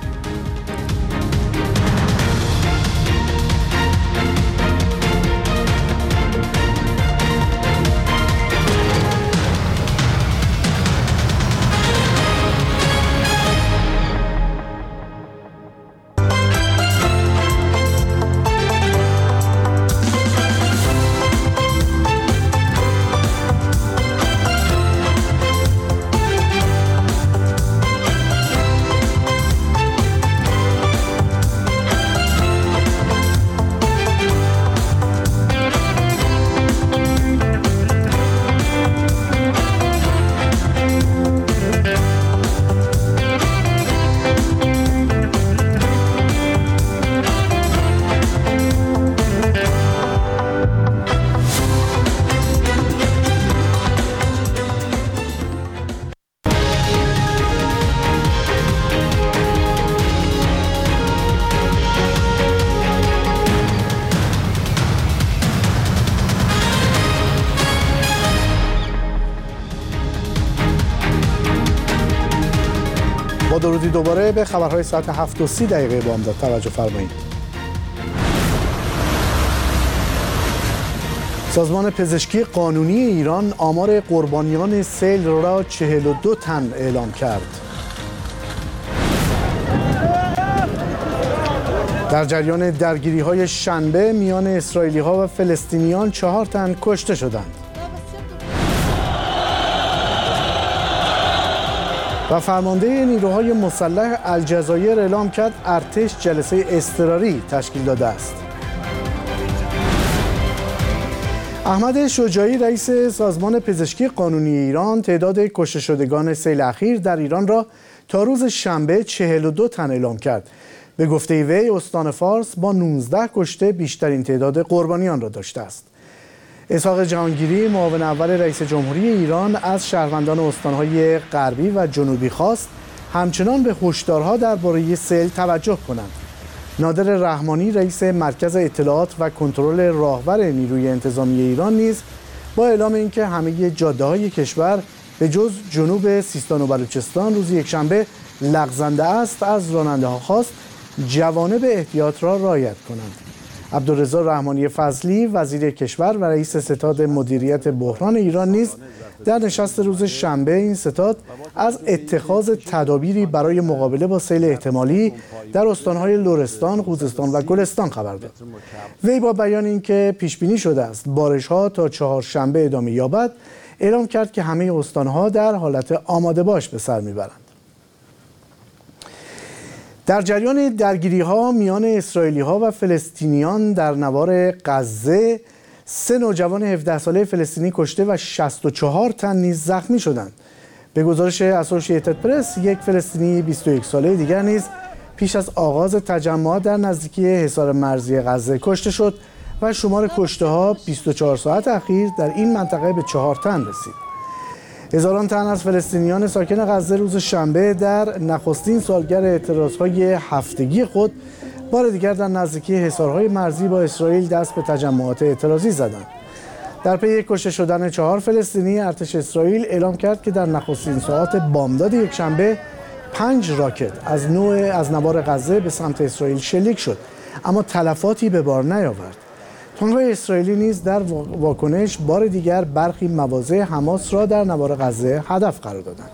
با درودی دوباره به خبرهای ساعت هفت و سی دقیقه بامداد توجه فرمایید. سازمان پزشکی قانونی ایران آمار قربانیان سیل را چهل و دو تن اعلام کرد. در جریان درگیری‌های شنبه میان اسرائیلی‌ها و فلسطینیان چهار تن کشته شدند. و فرمانده نیروهای مسلح الجزایر اعلام کرد ارتش جلسه اضطراری تشکیل داده است. احمد شجاعی رئیس سازمان پزشکی قانونی ایران تعداد کشته شدگان سیل اخیر در ایران را تا روز شنبه چهل و دو تن اعلام کرد. به گفته وی استان فارس با نوزده کشته بیشترین تعداد قربانیان را داشته است. اسحاق جهانگیری معاون اول رئیس جمهوری ایران از شهروندان استانهای غربی و جنوبی خواست همچنان به هشدارها درباره سیل توجه کنند. نادر رحمانی رئیس مرکز اطلاعات و کنترل راهور نیروی انتظامی ایران نیز با اعلام اینکه همه جاده‌های کشور به جز جنوب سیستان و بلوچستان روز یکشنبه لغزنده است از راننده‌ها خواست جوانب احتیاط را رعایت کنند. عبدالرضا رحمانی فضلی وزیر کشور و رئیس ستاد مدیریت بحران ایران نیز در نشست روز شنبه این ستاد از اتخاذ تدابیری برای مقابله با سیل احتمالی در استانهای لرستان، خوزستان و گلستان خبر داد. وی با بیان اینکه پیش بینی شده است بارش‌ها تا چهارشنبه ادامه یابد، اعلام کرد که همه استانها در حالت آماده باش به سر میبرند. در جریان درگیری‌ها میان اسرائیلی‌ها و فلسطینیان در نوار غزه، سه نوجوان هفده ساله فلسطینی کشته و شصت و چهار تن نیز زخمی شدند. به گزارش اسوسییتد پرس، یک فلسطینی بیست و یک ساله دیگر نیز پیش از آغاز تجمعات در نزدیکی حصار مرزی غزه کشته شد و شمار کشته‌ها بیست و چهار ساعت اخیر در این منطقه به چهار تن رسید. هزاران تن از فلسطینیان ساکن غزه روز شنبه در نخستین سالگرد اعتراضهای هفتگی خود بار دیگر در نزدیکی حصارهای مرزی با اسرائیل دست به تجمعات اعتراضی زدند. در پی کشته شدن چهار فلسطینی، ارتش اسرائیل اعلام کرد که در نخستین ساعات بامداد یکشنبه پنج راکت از نوع از نوار غزه به سمت اسرائیل شلیک شد، اما تلفاتی به بار نیاورد. تانک‌های اسرائیلی نیز در واکنش بار دیگر برخی مواضع حماس را در نوار غزه هدف قرار دادند.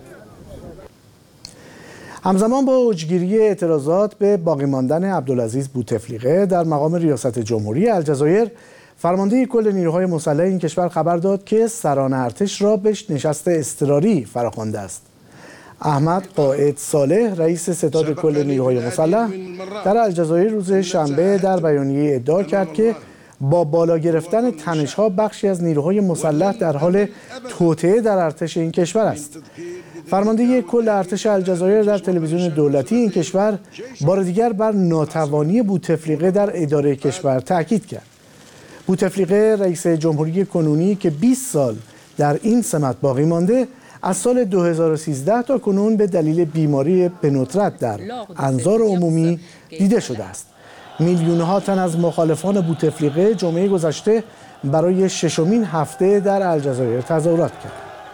همزمان با اوجگیری اعتراضات به باقی ماندن عبدالعزیز بوتفلیقه در مقام ریاست جمهوری الجزایر، فرمانده کل نیروهای مسلح این کشور خبر داد که سران ارتش را به نشست اضطراری فراخوانده است. احمد قائد صالح رئیس ستاد کل نیروهای مسلح در الجزایر روز شنبه در بیانیه ادعا کرد که با بالا گرفتن تنش‌ها بخشی از نیروهای مسلح در حال توطئه در ارتش این کشور است. فرمانده کل ارتش الجزایر در تلویزیون دولتی این کشور بار دیگر بر ناتوانی بوتفلیقه در اداره کشور تاکید کرد. بوتفلیقه رئیس جمهوری کنونی که بیست سال در این سمت باقی مانده، از سال دو هزار و سیزده تا کنون به دلیل بیماری به ندرت در انظار عمومی دیده شده است. میلیون‌ها تن از مخالفان بوتفلیقه جمعه گذشته برای ششمین هفته در الجزایر تظاهرات کردند.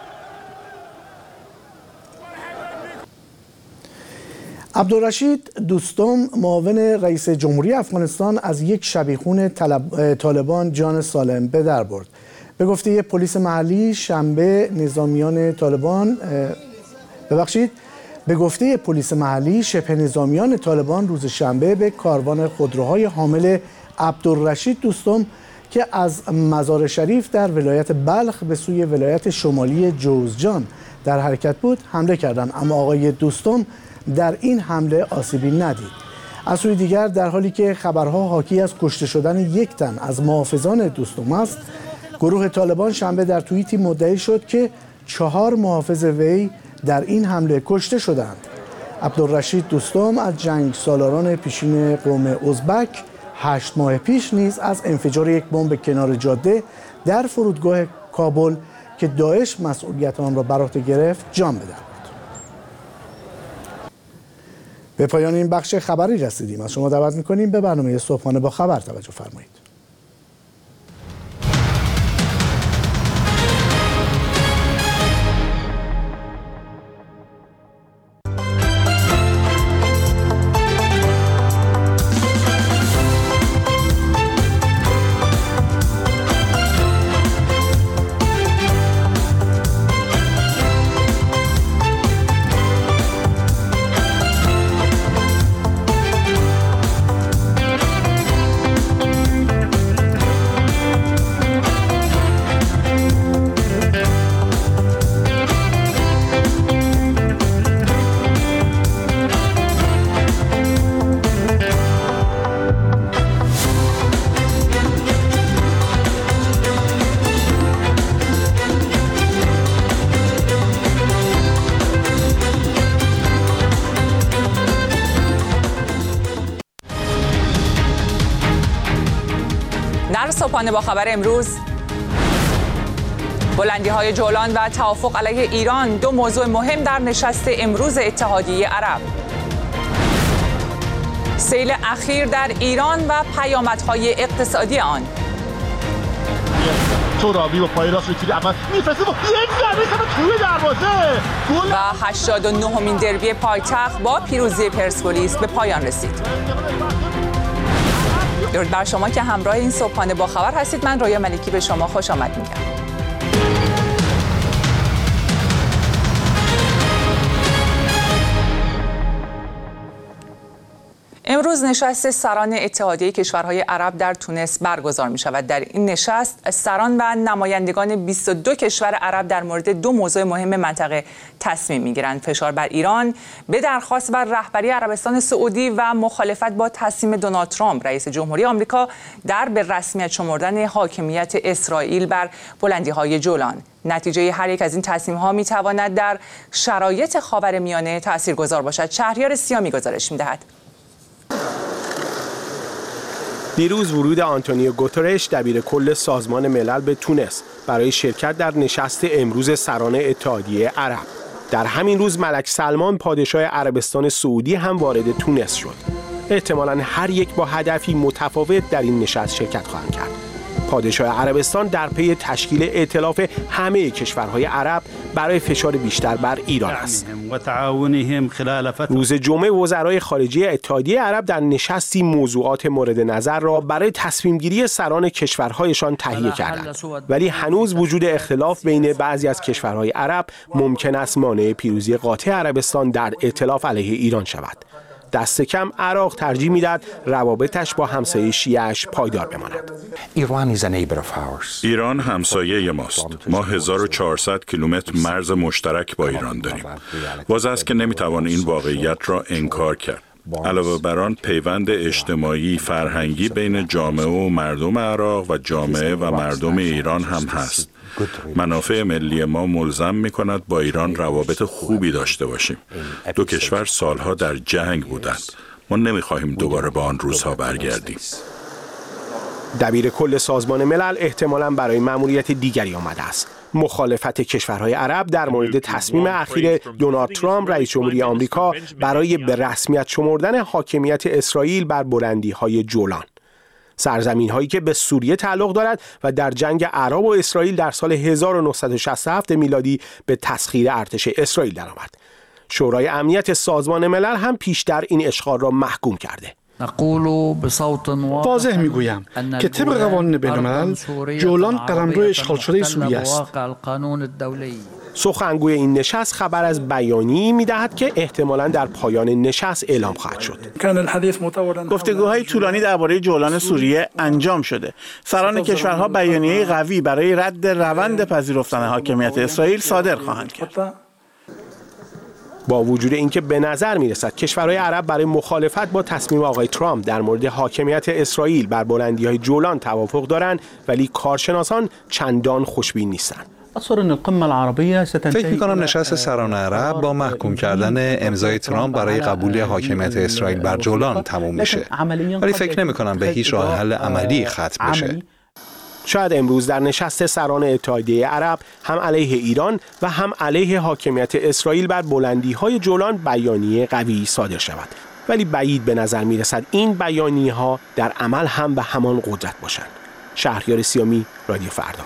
عبدالرشید دوستم معاون رئیس جمهوری افغانستان از یک شبیخون طالبان جان سالم به در برد. به گفته پلیس محلی شنبه نظامیان طالبان ببخشید به گفته پلیس محلی شبه نظامیان طالبان روز شنبه به کاروان خودروهای حامل عبدالرشید دوستم که از مزار شریف در ولایت بلخ به سوی ولایت شمالی جوزجان در حرکت بود حمله کردند، اما آقای دوستم در این حمله آسیبی ندید. از سوی دیگر در حالی که خبرها حاکی از کشته شدن یک تن از محافظان دوستم است، گروه طالبان شنبه در توییتی مدعی شد که چهار محافظ وی در این حمله کشته شدند. عبدالرشید دوستم از جنگ سالاران پیشین قوم ازبک هشت ماه پیش نیز از انفجار یک بمب کنار جاده در فرودگاه کابل که داعش مسئولیت آن را بر عهده گرفت جان به در برد. به پایان این بخش خبری رسیدیم. از شما دعوت می‌کنیم به برنامه صبحانه با خبر توجه فرمایید. صبحانه با خبر امروز: بلندی‌های جولان و توافق علیه ایران دو موضوع مهم در نشست امروز اتحادیه عرب. سیل اخیر در ایران و پیامدهای اقتصادی آن. ترابی با پای راست تیر اول میفرسته با یک ضربه توی دروازه گل. و هشتاد و نهمین دربی پایتخت با پیروزی پرسپولیس به پایان رسید. درود بر شما که همراه این صبحانه با خبر هستید. من رویا ملکی به شما خوش آمد میگم. امروز نشست سران اتحادیه کشورهای عرب در تونس برگزار می شود. در این نشست سران و نمایندگان بیست و دو کشور عرب در مورد دو موضوع مهم منطقه تصمیم می گیرند: فشار بر ایران به درخواست بر رهبری عربستان سعودی و مخالفت با تصمیم دونالد ترامپ رئیس جمهوری آمریکا در به رسمیت شمردن حاکمیت اسرائیل بر بلندی‌های جولان. نتیجه هر یک از این تصمیم‌ها می‌تواند در شرایط خاورمیانه تاثیرگذار باشد. شهریار سیامی گزارش می‌دهد. دیروز ورود آنتونیو گوترش دبیر کل سازمان ملل به تونس برای شرکت در نشست امروز سران اتحادیه عرب. در همین روز ملک سلمان پادشاه عربستان سعودی هم وارد تونس شد. احتمالاً هر یک با هدفی متفاوت در این نشست شرکت خواهند کرد. پادشاه عربستان در پی تشکیل ائتلاف همه کشورهای عرب برای فشار بیشتر بر ایران است. روز جمعه وزرای خارجه اتحادیه عرب در نشستی موضوعات مورد نظر را برای تصمیم گیری سران کشورهایشان تهیه کردند، ولی هنوز وجود اختلاف بین بعضی از کشورهای عرب ممکن است مانع پیروزی قاطع عربستان در ائتلاف علیه ایران شود. دست کم عراق ترجیح میداد روابطش با همسایه شیعه‌اش پایدار بماند. ایران همسایه ماست. ما هزار و چهارصد کیلومتر مرز مشترک با ایران داریم. واضح است که نمیتوان این واقعیت را انکار کرد. علاوه بر آن پیوند اجتماعی فرهنگی بین جامعه و مردم عراق و جامعه و مردم ایران هم هست. منافع ملی ما ملزم می کند با ایران روابط خوبی داشته باشیم. دو کشور سالها در جنگ بودند. ما نمی خواهیم دوباره به آن روزها برگردیم. دبیر کل سازمان ملل احتمالاً برای مأموریت دیگری آمده است: مخالفت کشورهای عرب در مورد تصمیم اخیر دونالد ترامپ رئیس جمهوری آمریکا برای به رسمیت شمردن حاکمیت اسرائیل بر بلندی‌های جولان، سرزمین هایی که به سوریه تعلق دارد و در جنگ عرب و اسرائیل در سال هزار و نهصد و شصت و هفت میلادی به تسخیر ارتش اسرائیل درآمد. شورای امنیت سازمان ملل هم پیشتر این اشغال را محکوم کرده. واضح میگویم که طبق قوانین بین‌الملل جولان قلمرو اشغال شده سوریه است. سخنگوی این نشست خبر از بیانیه‌ای می‌دهد که احتمالاً در پایان نشست اعلام خواهد شد. گفتگوهای طولانی درباره جولان سوریه انجام شده. سران کشورها بیانیه قوی برای رد روند پذیرفتن حاکمیت اسرائیل صادر خواهند کرد. با وجود اینکه به نظر می‌رسد کشورهای عرب برای مخالفت با تصمیم آقای ترامپ در مورد حاکمیت اسرائیل بر بلندی‌های جولان توافق دارند، ولی کارشناسان چندان خوشبین نیستند. فکر می‌کنم نشست سران عرب با محکوم کردن امضای ترامپ برای قبول حاکمیت اسرائیل بر جولان تموم میشه، ولی فکر نمی‌کنم به هیچ راه حل عملی ختم بشه. شاید امروز در نشست سران اتحادیه عرب هم علیه ایران و هم علیه حاکمیت اسرائیل بر بلندی‌های جولان بیانیه قوی صادر شود، ولی بعید به نظر می‌رسد این بیانیه‌ها در عمل هم به همان قدرت باشند. شهریار سیامی، رادیو فردا.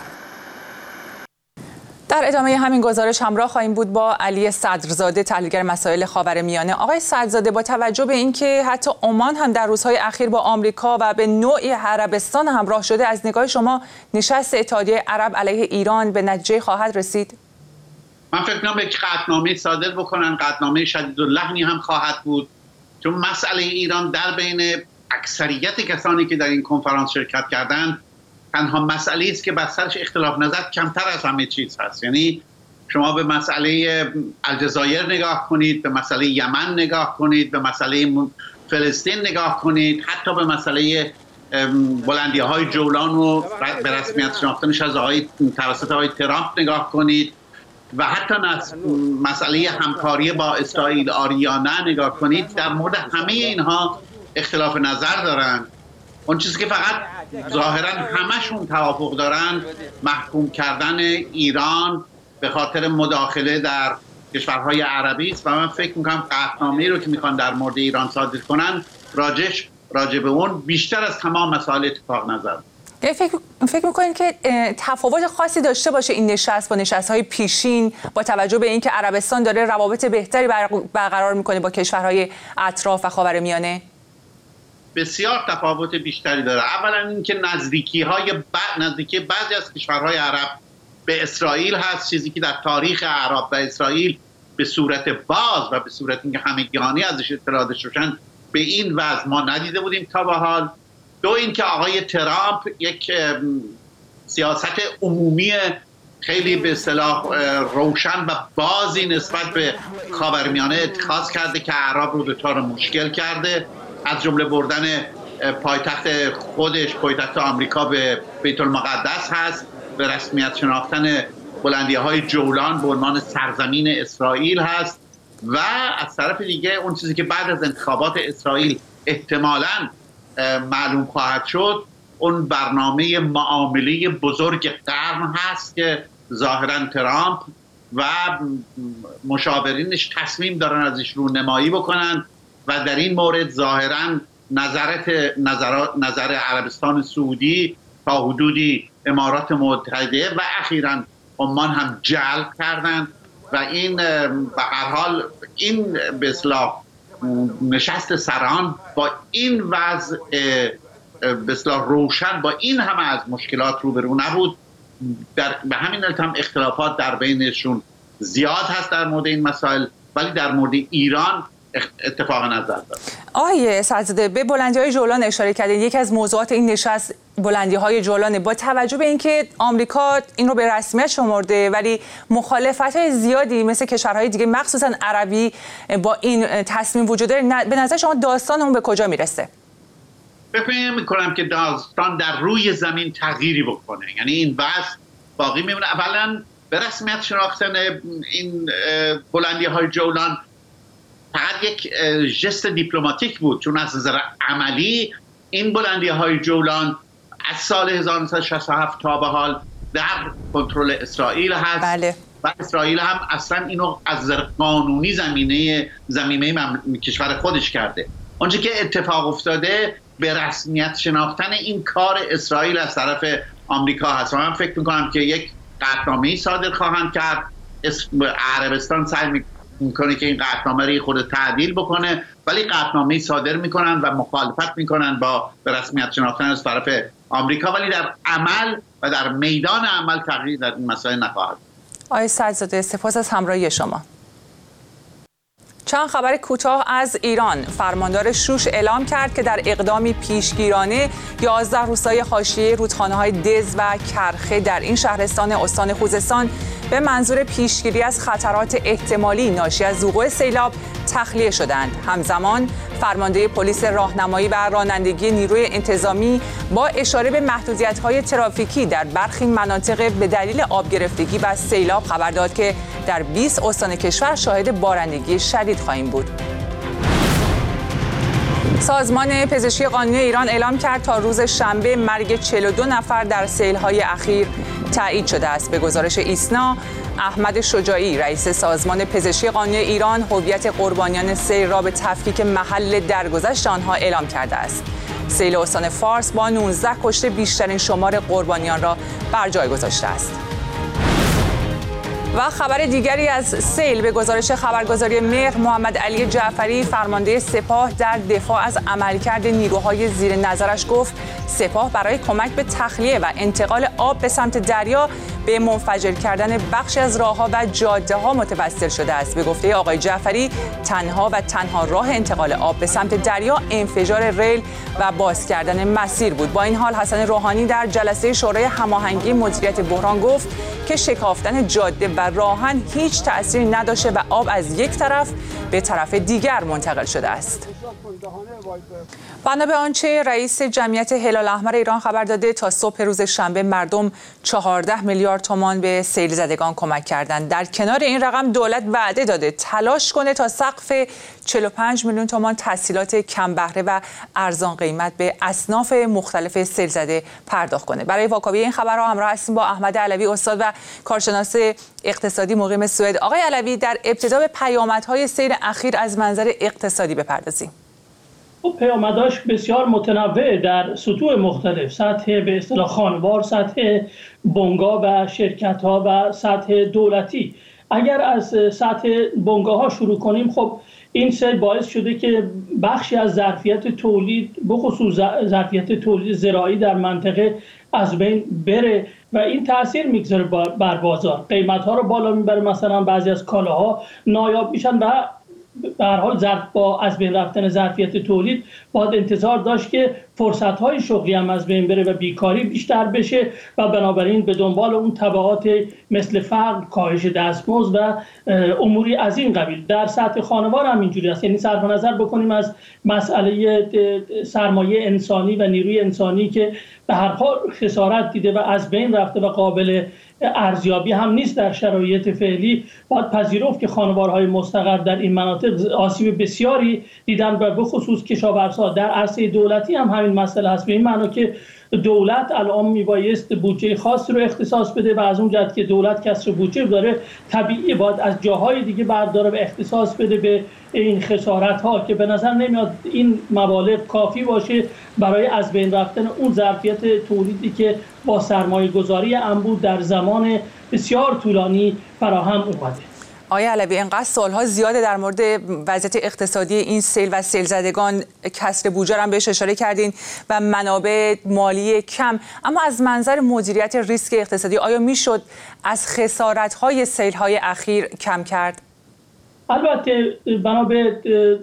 در ادامه همین گزارش همراه خواهیم بود با علی صدرزاده، تحلیلگر مسائل خاورمیانه. آقای صدرزاده، با توجه به اینکه حتی عمان هم در روزهای اخیر با آمریکا و به نوعی عربستان همراه شده، از نگاه شما نشست اتحادیه عرب علیه ایران به نتیجه خواهد رسید؟ من فکر می‌کنم یک قطعنامه صادر بکنن، قطعنامه شدیداللحنی هم خواهد بود، چون مسئله ایران در بین اکثریت کسانی که در این کنفرانس شرکت کردند تنها مسئله است که بر سرش اختلاف نظر کمتر از همه چیز هست. یعنی شما به مسئله الجزایر نگاه کنید، به مسئله یمن نگاه کنید، به مسئله فلسطین نگاه کنید، حتی به مسئله بلندی‌های جولان و به رسمیت شناختنش از آقای توسط آقای ترامپ نگاه کنید و حتی مسئله همکاری با اسرائیل آریانه نگاه کنید. در مورد همه اینها اختلاف نظر دارند. اون چیزی که فقط ظاهرا همشون توافق دارن محکوم کردن ایران به خاطر مداخله در کشورهای عربی است و من فکر میکنم قطعنامه‌ای رو که میخوان در مورد ایران صادر کنن راجش راجع به اون بیشتر از تمام مسائل اتفاق نظر. فکر فکر میکنین که تفاوت خاصی داشته باشه این نشست با نشست‌های پیشین با توجه به اینکه عربستان داره روابط بهتری برقرار میکنه با کشورهای اطراف و خاورمیانه؟ بسیار تفاوت بیشتری داره. اولا اینکه نزدیکی‌های ب... نزدیکی بعضی از کشورهای عرب به اسرائیل هست، چیزی که در تاریخ عرب و اسرائیل به صورت باز و به صورت اینکه همگانی ازش اطلاع داشتن به این وضع ما ندیده بودیم تا به حال. دو اینکه آقای ترامپ یک سیاست عمومی خیلی به اصطلاح روشن و بازی نسبت به خاورمیانه اتخاذ کرده که عرب رو دچار مشکل کرده، از جمله بردن پایتخت خودش، پایتخت آمریکا به بیت المقدس هست، به رسمیت شناختن بلندی‌های جولان به عنوان سرزمین اسرائیل هست و از طرف دیگه اون چیزی که بعد از انتخابات اسرائیل احتمالاً معلوم خواهد شد، اون برنامه معامله بزرگ قرن هست که ظاهراً ترامپ و مشاورینش تصمیم دارن ازش رونمایی بکنن و در این مورد ظاهراً نظرت نظر نظر عربستان سعودی تا حدودی امارات متحده و اخیراً عمان هم جلب کردن و این به هر حال این به اصطلاح نشست سران با این وضع به اصطلاح روشن با این همه از مشکلات روبرو نبود. در به همین علت هم اختلافات در بینشون زیاد هست در مورد این مسائل، ولی در مورد ایران اتفاق نظر داد. آقای سعدزاده به بلندی‌های جولان اشاره کردین. یکی از موضوعات این نشست بلندی‌های جولان، با توجه به اینکه آمریکا این رو به رسمیت شمرده ولی مخالفت‌های زیادی مثل کشورهای دیگه مخصوصا عربی با این تصمیم وجود داره، به نظر شما داستان اون به کجا میرسه؟ فکر می‌کنم که داستان در روی زمین تغییری بکنه، یعنی این بحث باقی میمونه. اولا به رسمیت شناختن این بلندی‌های جولان فقط یک ژست دیپلماتیک بود، چون از نظر عملی این بلندی‌های جولان از سال هزار و نهصد و شصت و هفت تا به حال در کنترل اسرائیل هست. بله. و اسرائیل هم اصلا اینو از نظر قانونی زمینه زمینه کشور خودش کرده. اونجا که اتفاق افتاده به رسمیت شناختن این کار اسرائیل از طرف آمریکا هست و من فکر می‌کنم که یک قطعنامه‌ای صادر خواهند کرد. عربستان سعی میکنه که این قطعنامه رو خود تعدیل بکنه، ولی قطعنامه صادر میکنن و مخالفت میکنن با به رسمیت شناختن از طرف آمریکا، ولی در عمل و در میدان عمل تغییر در این مسائل نخواهد. آقای سعدزاده سپاس از همراهی شما. چند خبر کوتاه از ایران. فرماندار شوش اعلام کرد که در اقدامی پیشگیرانه یازده روستای حاشیه رودخانه‌های دز و کرخه در این شهرستان استان خوزستان به منظور پیشگیری از خطرات احتمالی ناشی از وقوع سیلاب تخلیه شدند. همزمان فرمانده پلیس راهنمایی و رانندگی نیروی انتظامی با اشاره به محدودیت‌های ترافیکی در برخی مناطق به دلیل آب گرفتگی و سیلاب خبر داد که در بیست استان کشور شاهد بارندگی شدید خواهیم بود. سازمان پزشکی قانونی ایران اعلام کرد تا روز شنبه مرگ چهل و دو نفر در سیل‌های اخیر تایید شده است. به گزارش ایسنا، احمد شجاعی رئیس سازمان پزشکی قانونی ایران هویت قربانیان سیل را به تفکیک محل درگذشت آنها اعلام کرده است. سیل استان فارس با نوزده کشته بیشترین شمار قربانیان را بر جای گذاشته است. و خبر دیگری از سیل، به گزارش خبرگزاری مهر، محمد علی جعفری فرمانده سپاه در دفاع از عملکرد نیروهای زیر نظرش گفت سپاه برای کمک به تخلیه و انتقال آب به سمت دریا به منفجر کردن بخشی از راه‌ها و جاده‌ها متوسل شده است. به گفته آقای جعفری تنها و تنها راه انتقال آب به سمت دریا انفجار ریل و باز کردن مسیر بود. با این حال حسن روحانی در جلسه شورای هماهنگی مدیریت بحران گفت که شکافتن جاده و راهن هیچ تأثیری نداشته و آب از یک طرف به طرف دیگر منتقل شده است. بنا به آنچه رئیس جمعیت هلال احمر ایران خبر داده، تا صبح روز شنبه مردم چهارده میلیارد تومان به سیل زدگان کمک کردند. در کنار این رقم دولت وعده داده تلاش کنه تا سقف چهل و پنج میلیون تومان تسهیلات کم بهره و ارزان قیمت به اصناف مختلف سیل زده پرداخت کنه. برای واکاوی این خبرها همراه هستیم با احمد علوی، استاد و کارشناس اقتصادی مقیم سوئد. آقای علوی، در ابتدا به پیامدهای سیل اخیر از منظر اقتصادی بپردازیم. پیامدهاش بسیار متنوع در سطوح مختلف، سطح به اصطلاح خانوار، سطح بنگاه و شرکت ها و سطح دولتی. اگر از سطح بنگاه ها شروع کنیم، خب این سیل باعث شده که بخشی از ظرفیت تولید، بخصوص ظرفیت تولید زراعی در منطقه از بین بره و این تاثیر میگذاره بر بازار. قیمت ها رو بالا میبره، مثلا بعضی از کالاها نایاب میشن و به هر حال ظرف با از بین رفتن ظرفیت تولید باید انتظار داشت که فرصت‌های شغلی هم از بین بره و بیکاری بیشتر بشه و بنابراین به دنبال اون تبعات مثل فقر، کاهش دستمزد و اموری از این قبیل. در سطح خانوار هم اینجوری است. یعنی صرف نظر بکنیم از مسئله سرمایه انسانی و نیروی انسانی که به هر حال خسارت دیده و از بین رفته و قابل ارزیابی هم نیست در شرایط فعلی، باید پذیرفت که خانوارهای مستقر در این مناطق آسیب بسیاری دیدن و به خصوص کشاورزها. در عرصه دولتی هم همین مسئله هست، به این معنی که دولت الان میبایست بودجه خاصی رو اختصاص بده و از اون جهت که دولت کسر بودجه داره، طبیعی باید از جاهای دیگه برداره و اختصاص بده به این خسارت ها که به نظر نمیاد این مبالغ کافی باشه برای از بین رفتن اون ظرفیت تولیدی که با سرمایه گذاری انبوه در زمان بسیار طولانی فراهم اومده. آقای علوی، اینقدر سالها زیاده در مورد وضعیت اقتصادی این سیل و سیل زدگان کسر بودجه هم بهش اشاره کردین و منابع مالی کم، اما از منظر مدیریت ریسک اقتصادی آیا میشد از خسارت‌های سیل‌های اخیر کم کرد؟ البته بنا به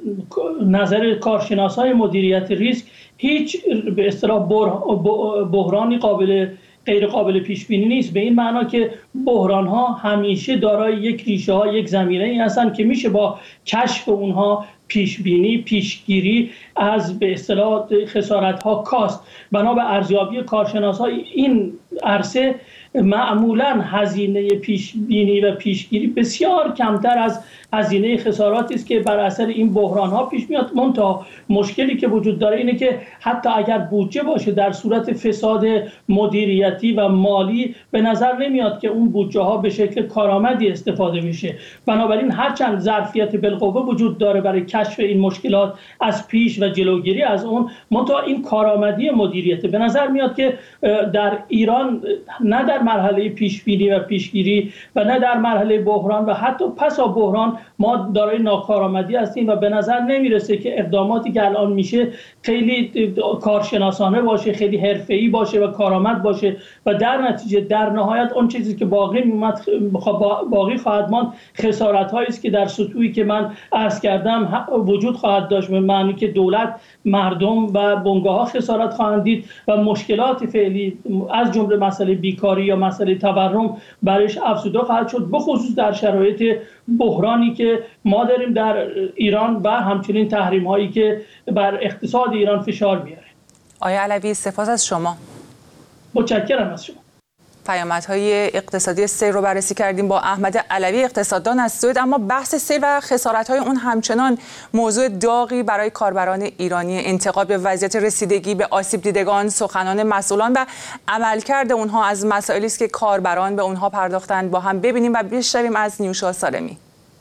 نظر کارشناسای مدیریت ریسک هیچ به اصطلاح بحرانی قابل غیر قابل پیش بینی نیست، به این معنا که بحران ها همیشه دارای یک ریشه ها، یک زمینه ای هستند که میشه با کشف اونها پیش بینی، پیشگیری از به اصطلاح خسارت ها کاست. بنا به ارزیابی کارشناسای این عرصه معمولا هزینه پیش بینی و پیشگیری بسیار کمتر از هزینه خساراتی است که بر اثر این بحران ها پیش میاد. منتها مشکلی که وجود داره اینه که حتی اگر بودجه باشه، در صورت فساد مدیریتی و مالی به نظر نمیاد که اون بودجه ها به شکل کارآمدی استفاده میشه. بنابراین هرچند ظرفیت بالقوه وجود داره برای کشف این مشکلات از پیش و جلوگیری از اون، منتها این کارآمدی مدیریت به نظر میاد که در ایران نه در مرحله پیش بینی و پیشگیری و نه در مرحله بحران و حتی پس از بحران ما دارای ناکارآمدی هستیم و به نظر نمیرسه که اقداماتی که الان میشه خیلی کارشناسانه باشه، خیلی حرفه‌ای باشه و کارآمد باشه و در نتیجه در نهایت اون چیزی که باقی میمد باقی خواهد ماند خسارت‌هایی است که در سطوحی که من عرض کردم وجود خواهد داشت، به معنی که دولت، مردم و بنگاه‌ها خسارت خواهند دید و مشکلات فعلی از جمله مسئله بیکاری یا مسئله تورم برایش افزوده خواهد شد، بخصوص در شرایط بحرانی که ما داریم در ایران و همچنین تحریم هایی که بر اقتصاد ایران فشار میاره. آقای علوی، سپاس از شما. متشکرم از شما. پیامدهای اقتصادی سیل رو بررسی کردیم با احمد علوی، اقتصاددان از سوئد. اما بحث سیل و خسارت‌های اون همچنان موضوع داغی برای کاربران ایرانی. انتقاد به وضعیت رسیدگی به آسیب دیدگان، سخنان مسئولان و عملکرد اونها از مسائلی است که کاربران به اونها پرداختند. با هم ببینیم و بشنویم از نیوشا سالمی.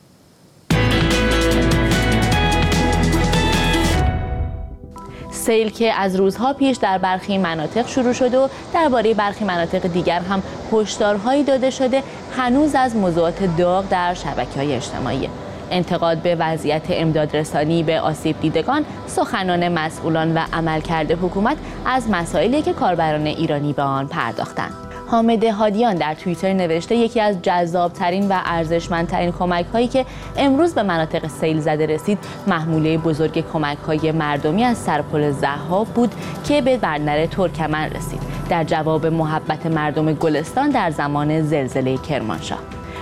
سیل که از روزها پیش در برخی مناطق شروع شده و درباره برخی مناطق دیگر هم هشدارهایی داده شده، هنوز از موضوعات داغ در شبکه‌های اجتماعی. انتقاد به وضعیت امدادرسانی به آسیب دیدگان، سخنان مسئولان و عملکرد حکومت از مسائلی که کاربران ایرانی به آن پرداختند. حامد هادیان در توییتر نوشته یکی از جذابترین و ارزشمندترین کمک هایی که امروز به مناطق سیل زده رسید محموله بزرگ کمک های مردمی از سرپل ضحاک بود که به بندر ترکمن رسید در جواب محبت مردم گلستان در زمان زلزله کرمانشاه.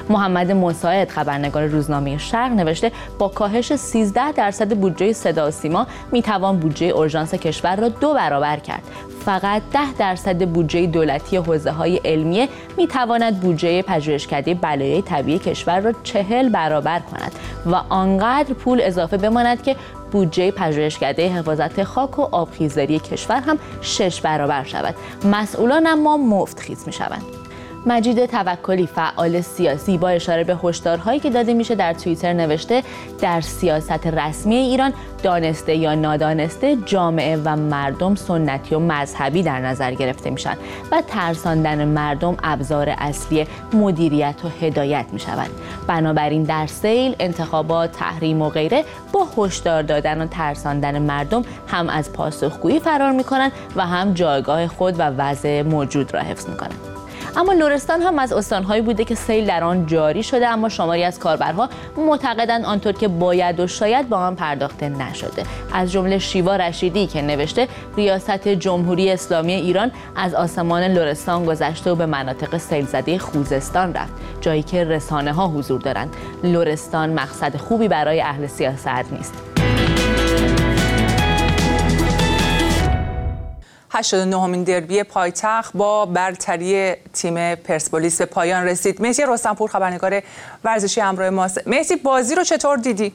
محمد مساعد خبرنگار روزنامه شرق نوشته با کاهش سیزده درصد بودجه صدا و سیما میتوان بودجه اورژانس کشور را دو برابر کرد. فقط ده درصد بودجه دولتی حوزه‌های علمیه میتواند بودجه پژوهشکده بلایای طبیعی کشور را چهل برابر کند و آنقدر پول اضافه بماند که بودجه پژوهشکده حفاظت خاک و آبخیزداری کشور هم شش برابر شود. مسئولان اما مفت خیز میشوند. مجید توکلی فعال سیاسی با اشاره به هشدارهایی که داده میشه در توییتر نوشته در سیاست رسمی ایران دانسته یا نادانسته جامعه و مردم سنتی و مذهبی در نظر گرفته میشن و ترساندن مردم ابزار اصلی مدیریت و هدایت میشوند. بنابراین در سیل، انتخابات، تحریم و غیره با هشدار دادن و ترساندن مردم هم از پاسخگویی فرار میکنن و هم جایگاه خود و وضع موجود را حفظ میکنن. اما لرستان هم از استانهایی بوده که سیل در آن جاری شده، اما شماری از کاربرها معتقدند آنطور که باید و شاید با آن پرداخته نشده. از جمله شیوا رشیدی که نوشته ریاست جمهوری اسلامی ایران از آسمان لرستان گذشته و به مناطق سیل زده خوزستان رفت، جایی که رسانه ها حضور دارند. لرستان مقصد خوبی برای اهل سیاست نیست. هشتاد و نهمین دربی پایتخت با برتری تیم پرسپولیس به پایان رسید. مهدی رستمپور خبرنگار ورزشی همراه ماست. مهدی بازی رو چطور دیدی؟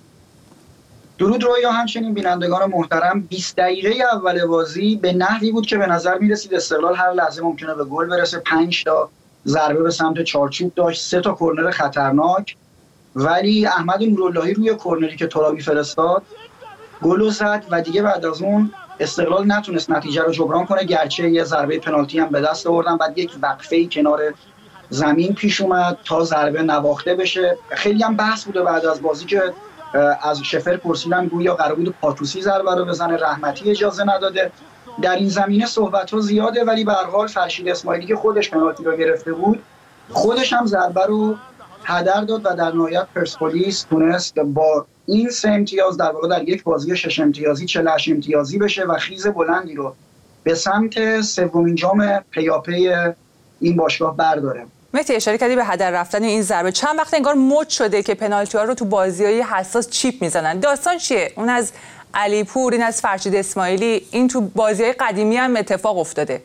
درود رویا، همچنین بینندگان محترم. بیست دقیقه اول بازی به نحوی بود که به نظر می‌رسید استقلال هر لحظه ممکنه به گل برسه. پنج تا ضربه به سمت چارچوب داشت، سه تا کرنر خطرناک، ولی احمد نوراللهی روی کرنری که ترابی فرستاد گل زد و دیگه بعد از اون استقلال نتونست نتیجه رو جبران کنه، گرچه یه ضربه پنالتی هم به دست آوردن. بعد یک وقفه‌ای کنار زمین پیش اومد تا ضربه نواخته بشه. خیلی هم بحث بوده بعد از بازی که از شفر پرسیدن گویا قرار بود پاتوسی ضربه رو بزنه، رحمتی اجازه نداده. در این زمینه صحبت‌ها زیاده، ولی به هر حال فرشید اسماعیلی که خودش پنالتی رو گرفته بود، خودش هم ضربه رو هدر داد و در نهایت پرسپولیس تونست با این سه امتیاز در واقع در یک بازی شش امتیازی چهل و هشت امتیازی بشه و خیز بلندی رو به سمت سومین جام پیاپی این باشگاه برداره. مهدی اشاره کردی به هدر رفتن این ضربه. چند وقت انگار مد شده که پنالتی ها رو تو بازی‌های حساس چیپ میزنن. داستان چیه؟ اون از علیپور، این از فرشید اسماعیلی، این تو بازی‌های قدیمی هم اتفاق افتاده.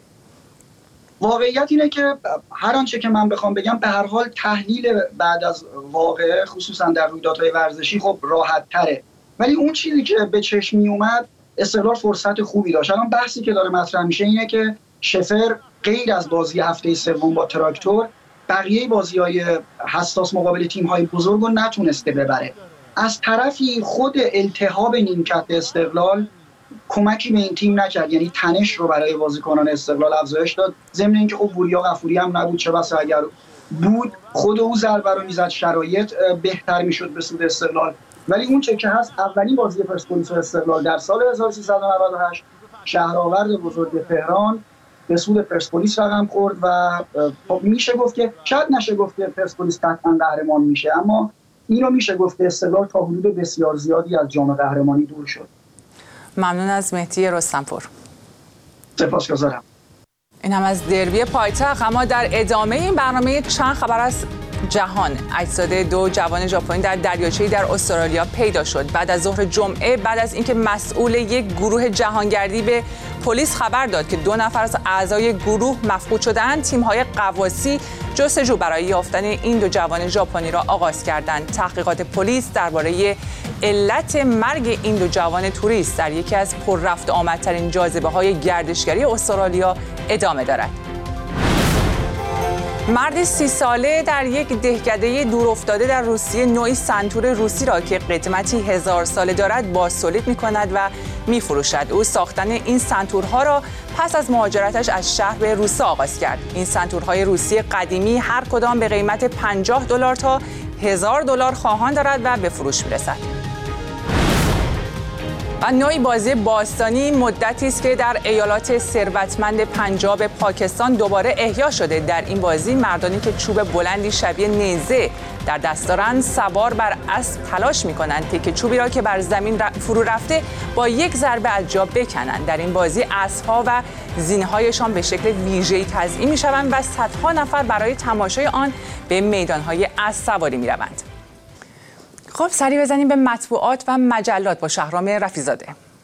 واقعیت اینه که هر آنچه که من بخوام بگم به هر حال تحلیل بعد از واقعه خصوصا در رویدادهای ورزشی خب راحت تره، ولی اون چیزی که به چشم می اومد استقلال فرصت خوبی داشت. الان بحثی که داره مطرح میشه اینه که شفر غیر از بازی هفته سوم با تراکتور بقیه بازی‌های حساس مقابل تیم‌های بزرگ رو نتونسته ببره. از طرفی خود التهاب نیمکت استقلال کمکی به این تیم نکرد، یعنی تنش رو برای بازیکنان استقلال افزایش داد. ضمن اینکه خب وریا غفوری هم نبود، چه بسا اگر بود خود او ضربه رو میزد شرایط بهتر میشد به سود استقلال. ولی اون چه که هست اولین بازی پرسپولیس و استقلال در سال هزار و سیصد و نود و هشت شهرآورد بزرگ تهران به سود پرسپولیس رقم خورد و خب میشه گفت که شاید نشه گفت که پرسپولیس قطعا قهرمان میشه، اما اینو میشه گفت استقلال تا حدود بسیار زیادی از جام قهرمانی دور شد. ممنون از مهدی رستمپور. سپاسگزارم. این هم از دربی پایتخت. اما در ادامه این برنامه چند خبر از جهان. اجساد دو جوان ژاپنی در دریاچه‌ای در استرالیا پیدا شد بعد از ظهر جمعه، بعد از اینکه مسئول یک گروه جهانگردی به پلیس خبر داد که دو نفر از اعضای گروه مفقود شده‌اند. تیم‌های غواصی جستجو برای یافتن این دو جوان ژاپنی را آغاز کردند. تحقیقات پلیس درباره علت مرگ این دو جوان توریست در یکی از پر رفت آمدترین جاذبه‌های گردشگری استرالیا ادامه دارد. مردی سی ساله در یک دهکده دور افتاده در روسیه نوعی سنتور روسی را که قدمتی هزار ساله دارد بازتولید می‌کند و می‌فروشد. او ساختن این سنتورها را پس از مهاجرتش از شهر به روسیه آغاز کرد. این سنتورهای روسی قدیمی هر کدام به قیمت پنجاه دلار تا هزار دلار خواهان دارد و به فروش می‌رسد. و نوعی بازی باستانی مدتی است که در ایالات ثروتمند پنجاب پاکستان دوباره احیا شده. در این بازی مردانی که چوب بلندی شبیه نیزه در دستارن سوار بر اسب تلاش می‌کنند تکه چوبی را که بر زمین فرو رفته با یک ضربه از جا بکنند. در این بازی اسب‌ها و زینه‌هایشان به شکل ویژه‌ای تزیین می‌شوند و صدها نفر برای تماشای آن به میدان‌های اسب سواری می‌روند. خب سری بزنیم به مطبوعات و مجلات با شهرام رفیع‌زاده.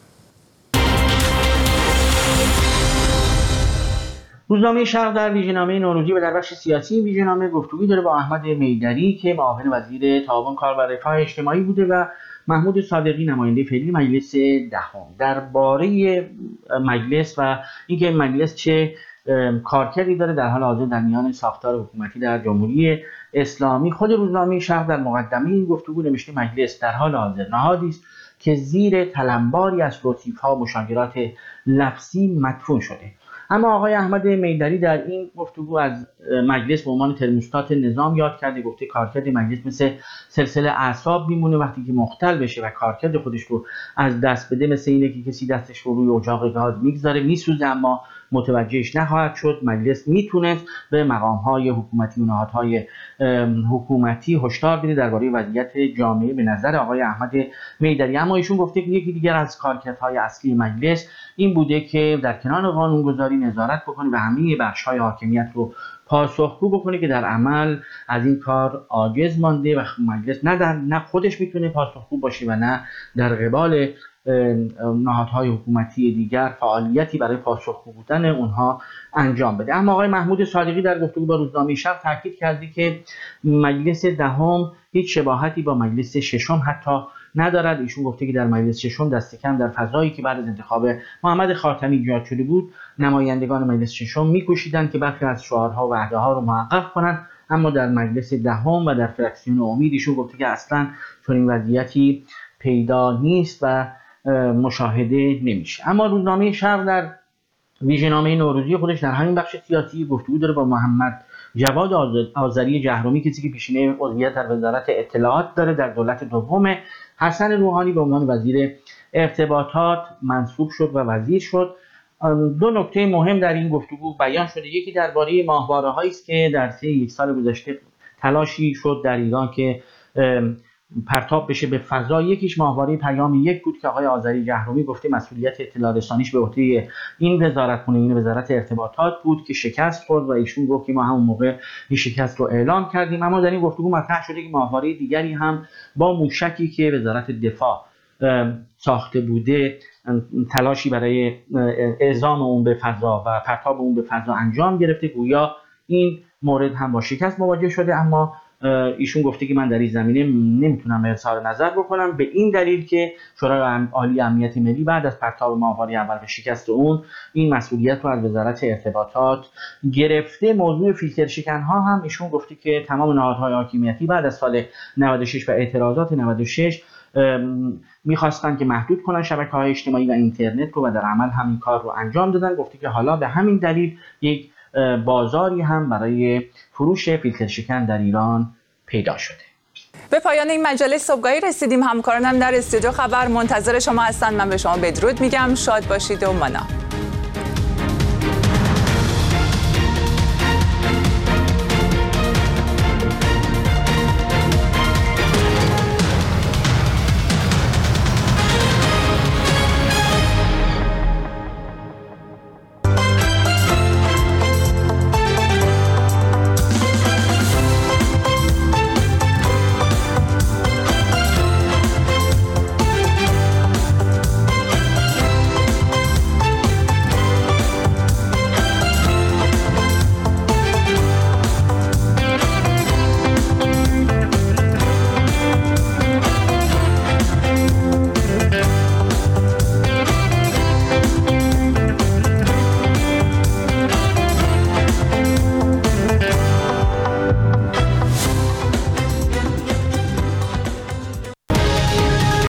روزنامه شرق در ویژه‌نامه نوروزی و در بخش سیاسی ویژه‌نامه گفتگویی داره با احمد میدری که معاون وزیر تعاون کار و رفاه اجتماعی بوده و محمود صادقی نماینده فعلی مجلس دهم درباره مجلس و اینکه مجلس چه کارکردی داره در حال حاضر در میان ساختار حکومتی در جمهوری اسلامی. خود روزنامه شرق در مقدمه این گفتگو نوشته مجلس در حال حاضر نهادی است که زیر تلمباری از توصیف‌ها و مشاجرات لفظی مدفون شده. اما آقای احمد میدری در این گفتگو از مجلس به عنوان ترموستات نظام یاد کرده، گفته کارکرد مجلس مثل سلسله اعصاب میمونه، وقتی که مختل بشه و کارکرد خودش رو از دست بده مثل اینه که کسی دستش رو روی اجاق گاز میگذاره میسوزه اما متوجهش نخواهد شد. مجلس میتونست به مقام‌های حکومتی و نهادهای حکومتی هشدار بده درباره وضعیت جامعه به نظر آقای احمد میدری. اما ایشون گفته که یکی دیگر از کارکردهای اصلی مجلس این بوده که در کنار قانونگذاری نظارت بکنه و همه بخش‌های حاکمیت رو پاسخگو بکنه که در عمل از این کار عاجز مانده و مجلس نه در نه خودش میتونه پاسخگو باشه و نه در قبال نهادهای حکومتی دیگر فعالیتی برای پاسخگو بودن اونها انجام بده. اما آقای محمود صادقی در گفتگو با روزنامه شرق تاکید کرده که مجلس دهم هیچ شباهتی با مجلس ششم حتی ندارد. ایشون گفته که در مجلس ششم دست کم در فضایی که بعد از انتخاب محمد خاتمی ایجاد شده بود نمایندگان مجلس ششم می‌کوشیدند که برخی از شعارها و وعده‌ها رو محقق کنند، اما در مجلس دهم و در فراکسیون امید ایشون گفته که اصلا چنین وضعیتی پیدا نیست و مشاهده نمیشه. اما روزنامه شرق در ویژه‌نامه نوروزی خودش در همین بخش سیاسی گفتگو داره با محمد جواد آذری جهرومی، کسی که پیشینه عضویت در وزارت اطلاعات داره در دولت دوم حسن روحانی به عنوان وزیر ارتباطات منصوب شد و وزیر شد. دو نکته مهم در این گفتگو بیان شده، یکی درباره ماهواره‌هایی است که در طی یک سال گذشته تلاشی شد در ایران که پرتاب بشه به فضا. یکیش ماهواره پیام یک بود که آقای آذری جهرومی گفته مسئولیت اطلاع رسانیش به عهده این وزارتخونه این وزارت ارتباطات بود که شکست خورد و ایشون گفت که ما همون موقع این شکست رو اعلام کردیم. اما در این گفتگو مطرح شده که ماهواره دیگری هم با موشکی که وزارت دفاع ساخته بوده تلاشی برای اعزام اون به فضا و پرتاب اون به فضا انجام گرفته، گویا این مورد هم با شکست مواجه شده. اما ایشون گفته که من در این زمینه نمیتونم اظهار نظر بکنم به این دلیل که شورای عالی امنیت ملی بعد از پرتاب ماهواره اول و شکست اون این مسئولیت رو از وزارت ارتباطات گرفته. موضوع فیلتر شکن ها هم ایشون گفته که تمام نهادهای حاکمیتی بعد از سال نود و شش و اعتراضات نود و شش میخواستن که محدود کنن شبکه‌های اجتماعی و اینترنت رو و در عمل همین کار رو انجام دادن. گفته که حالا به همین دلیل یک بازاری هم برای فروش فیلتر شکن در ایران پیدا شده. به پایان این مجله صبحگاهی رسیدیم. همکارانم در استودیو خبر منتظر شما هستند. من به شما بدرود میگم. شاد باشید و مانا.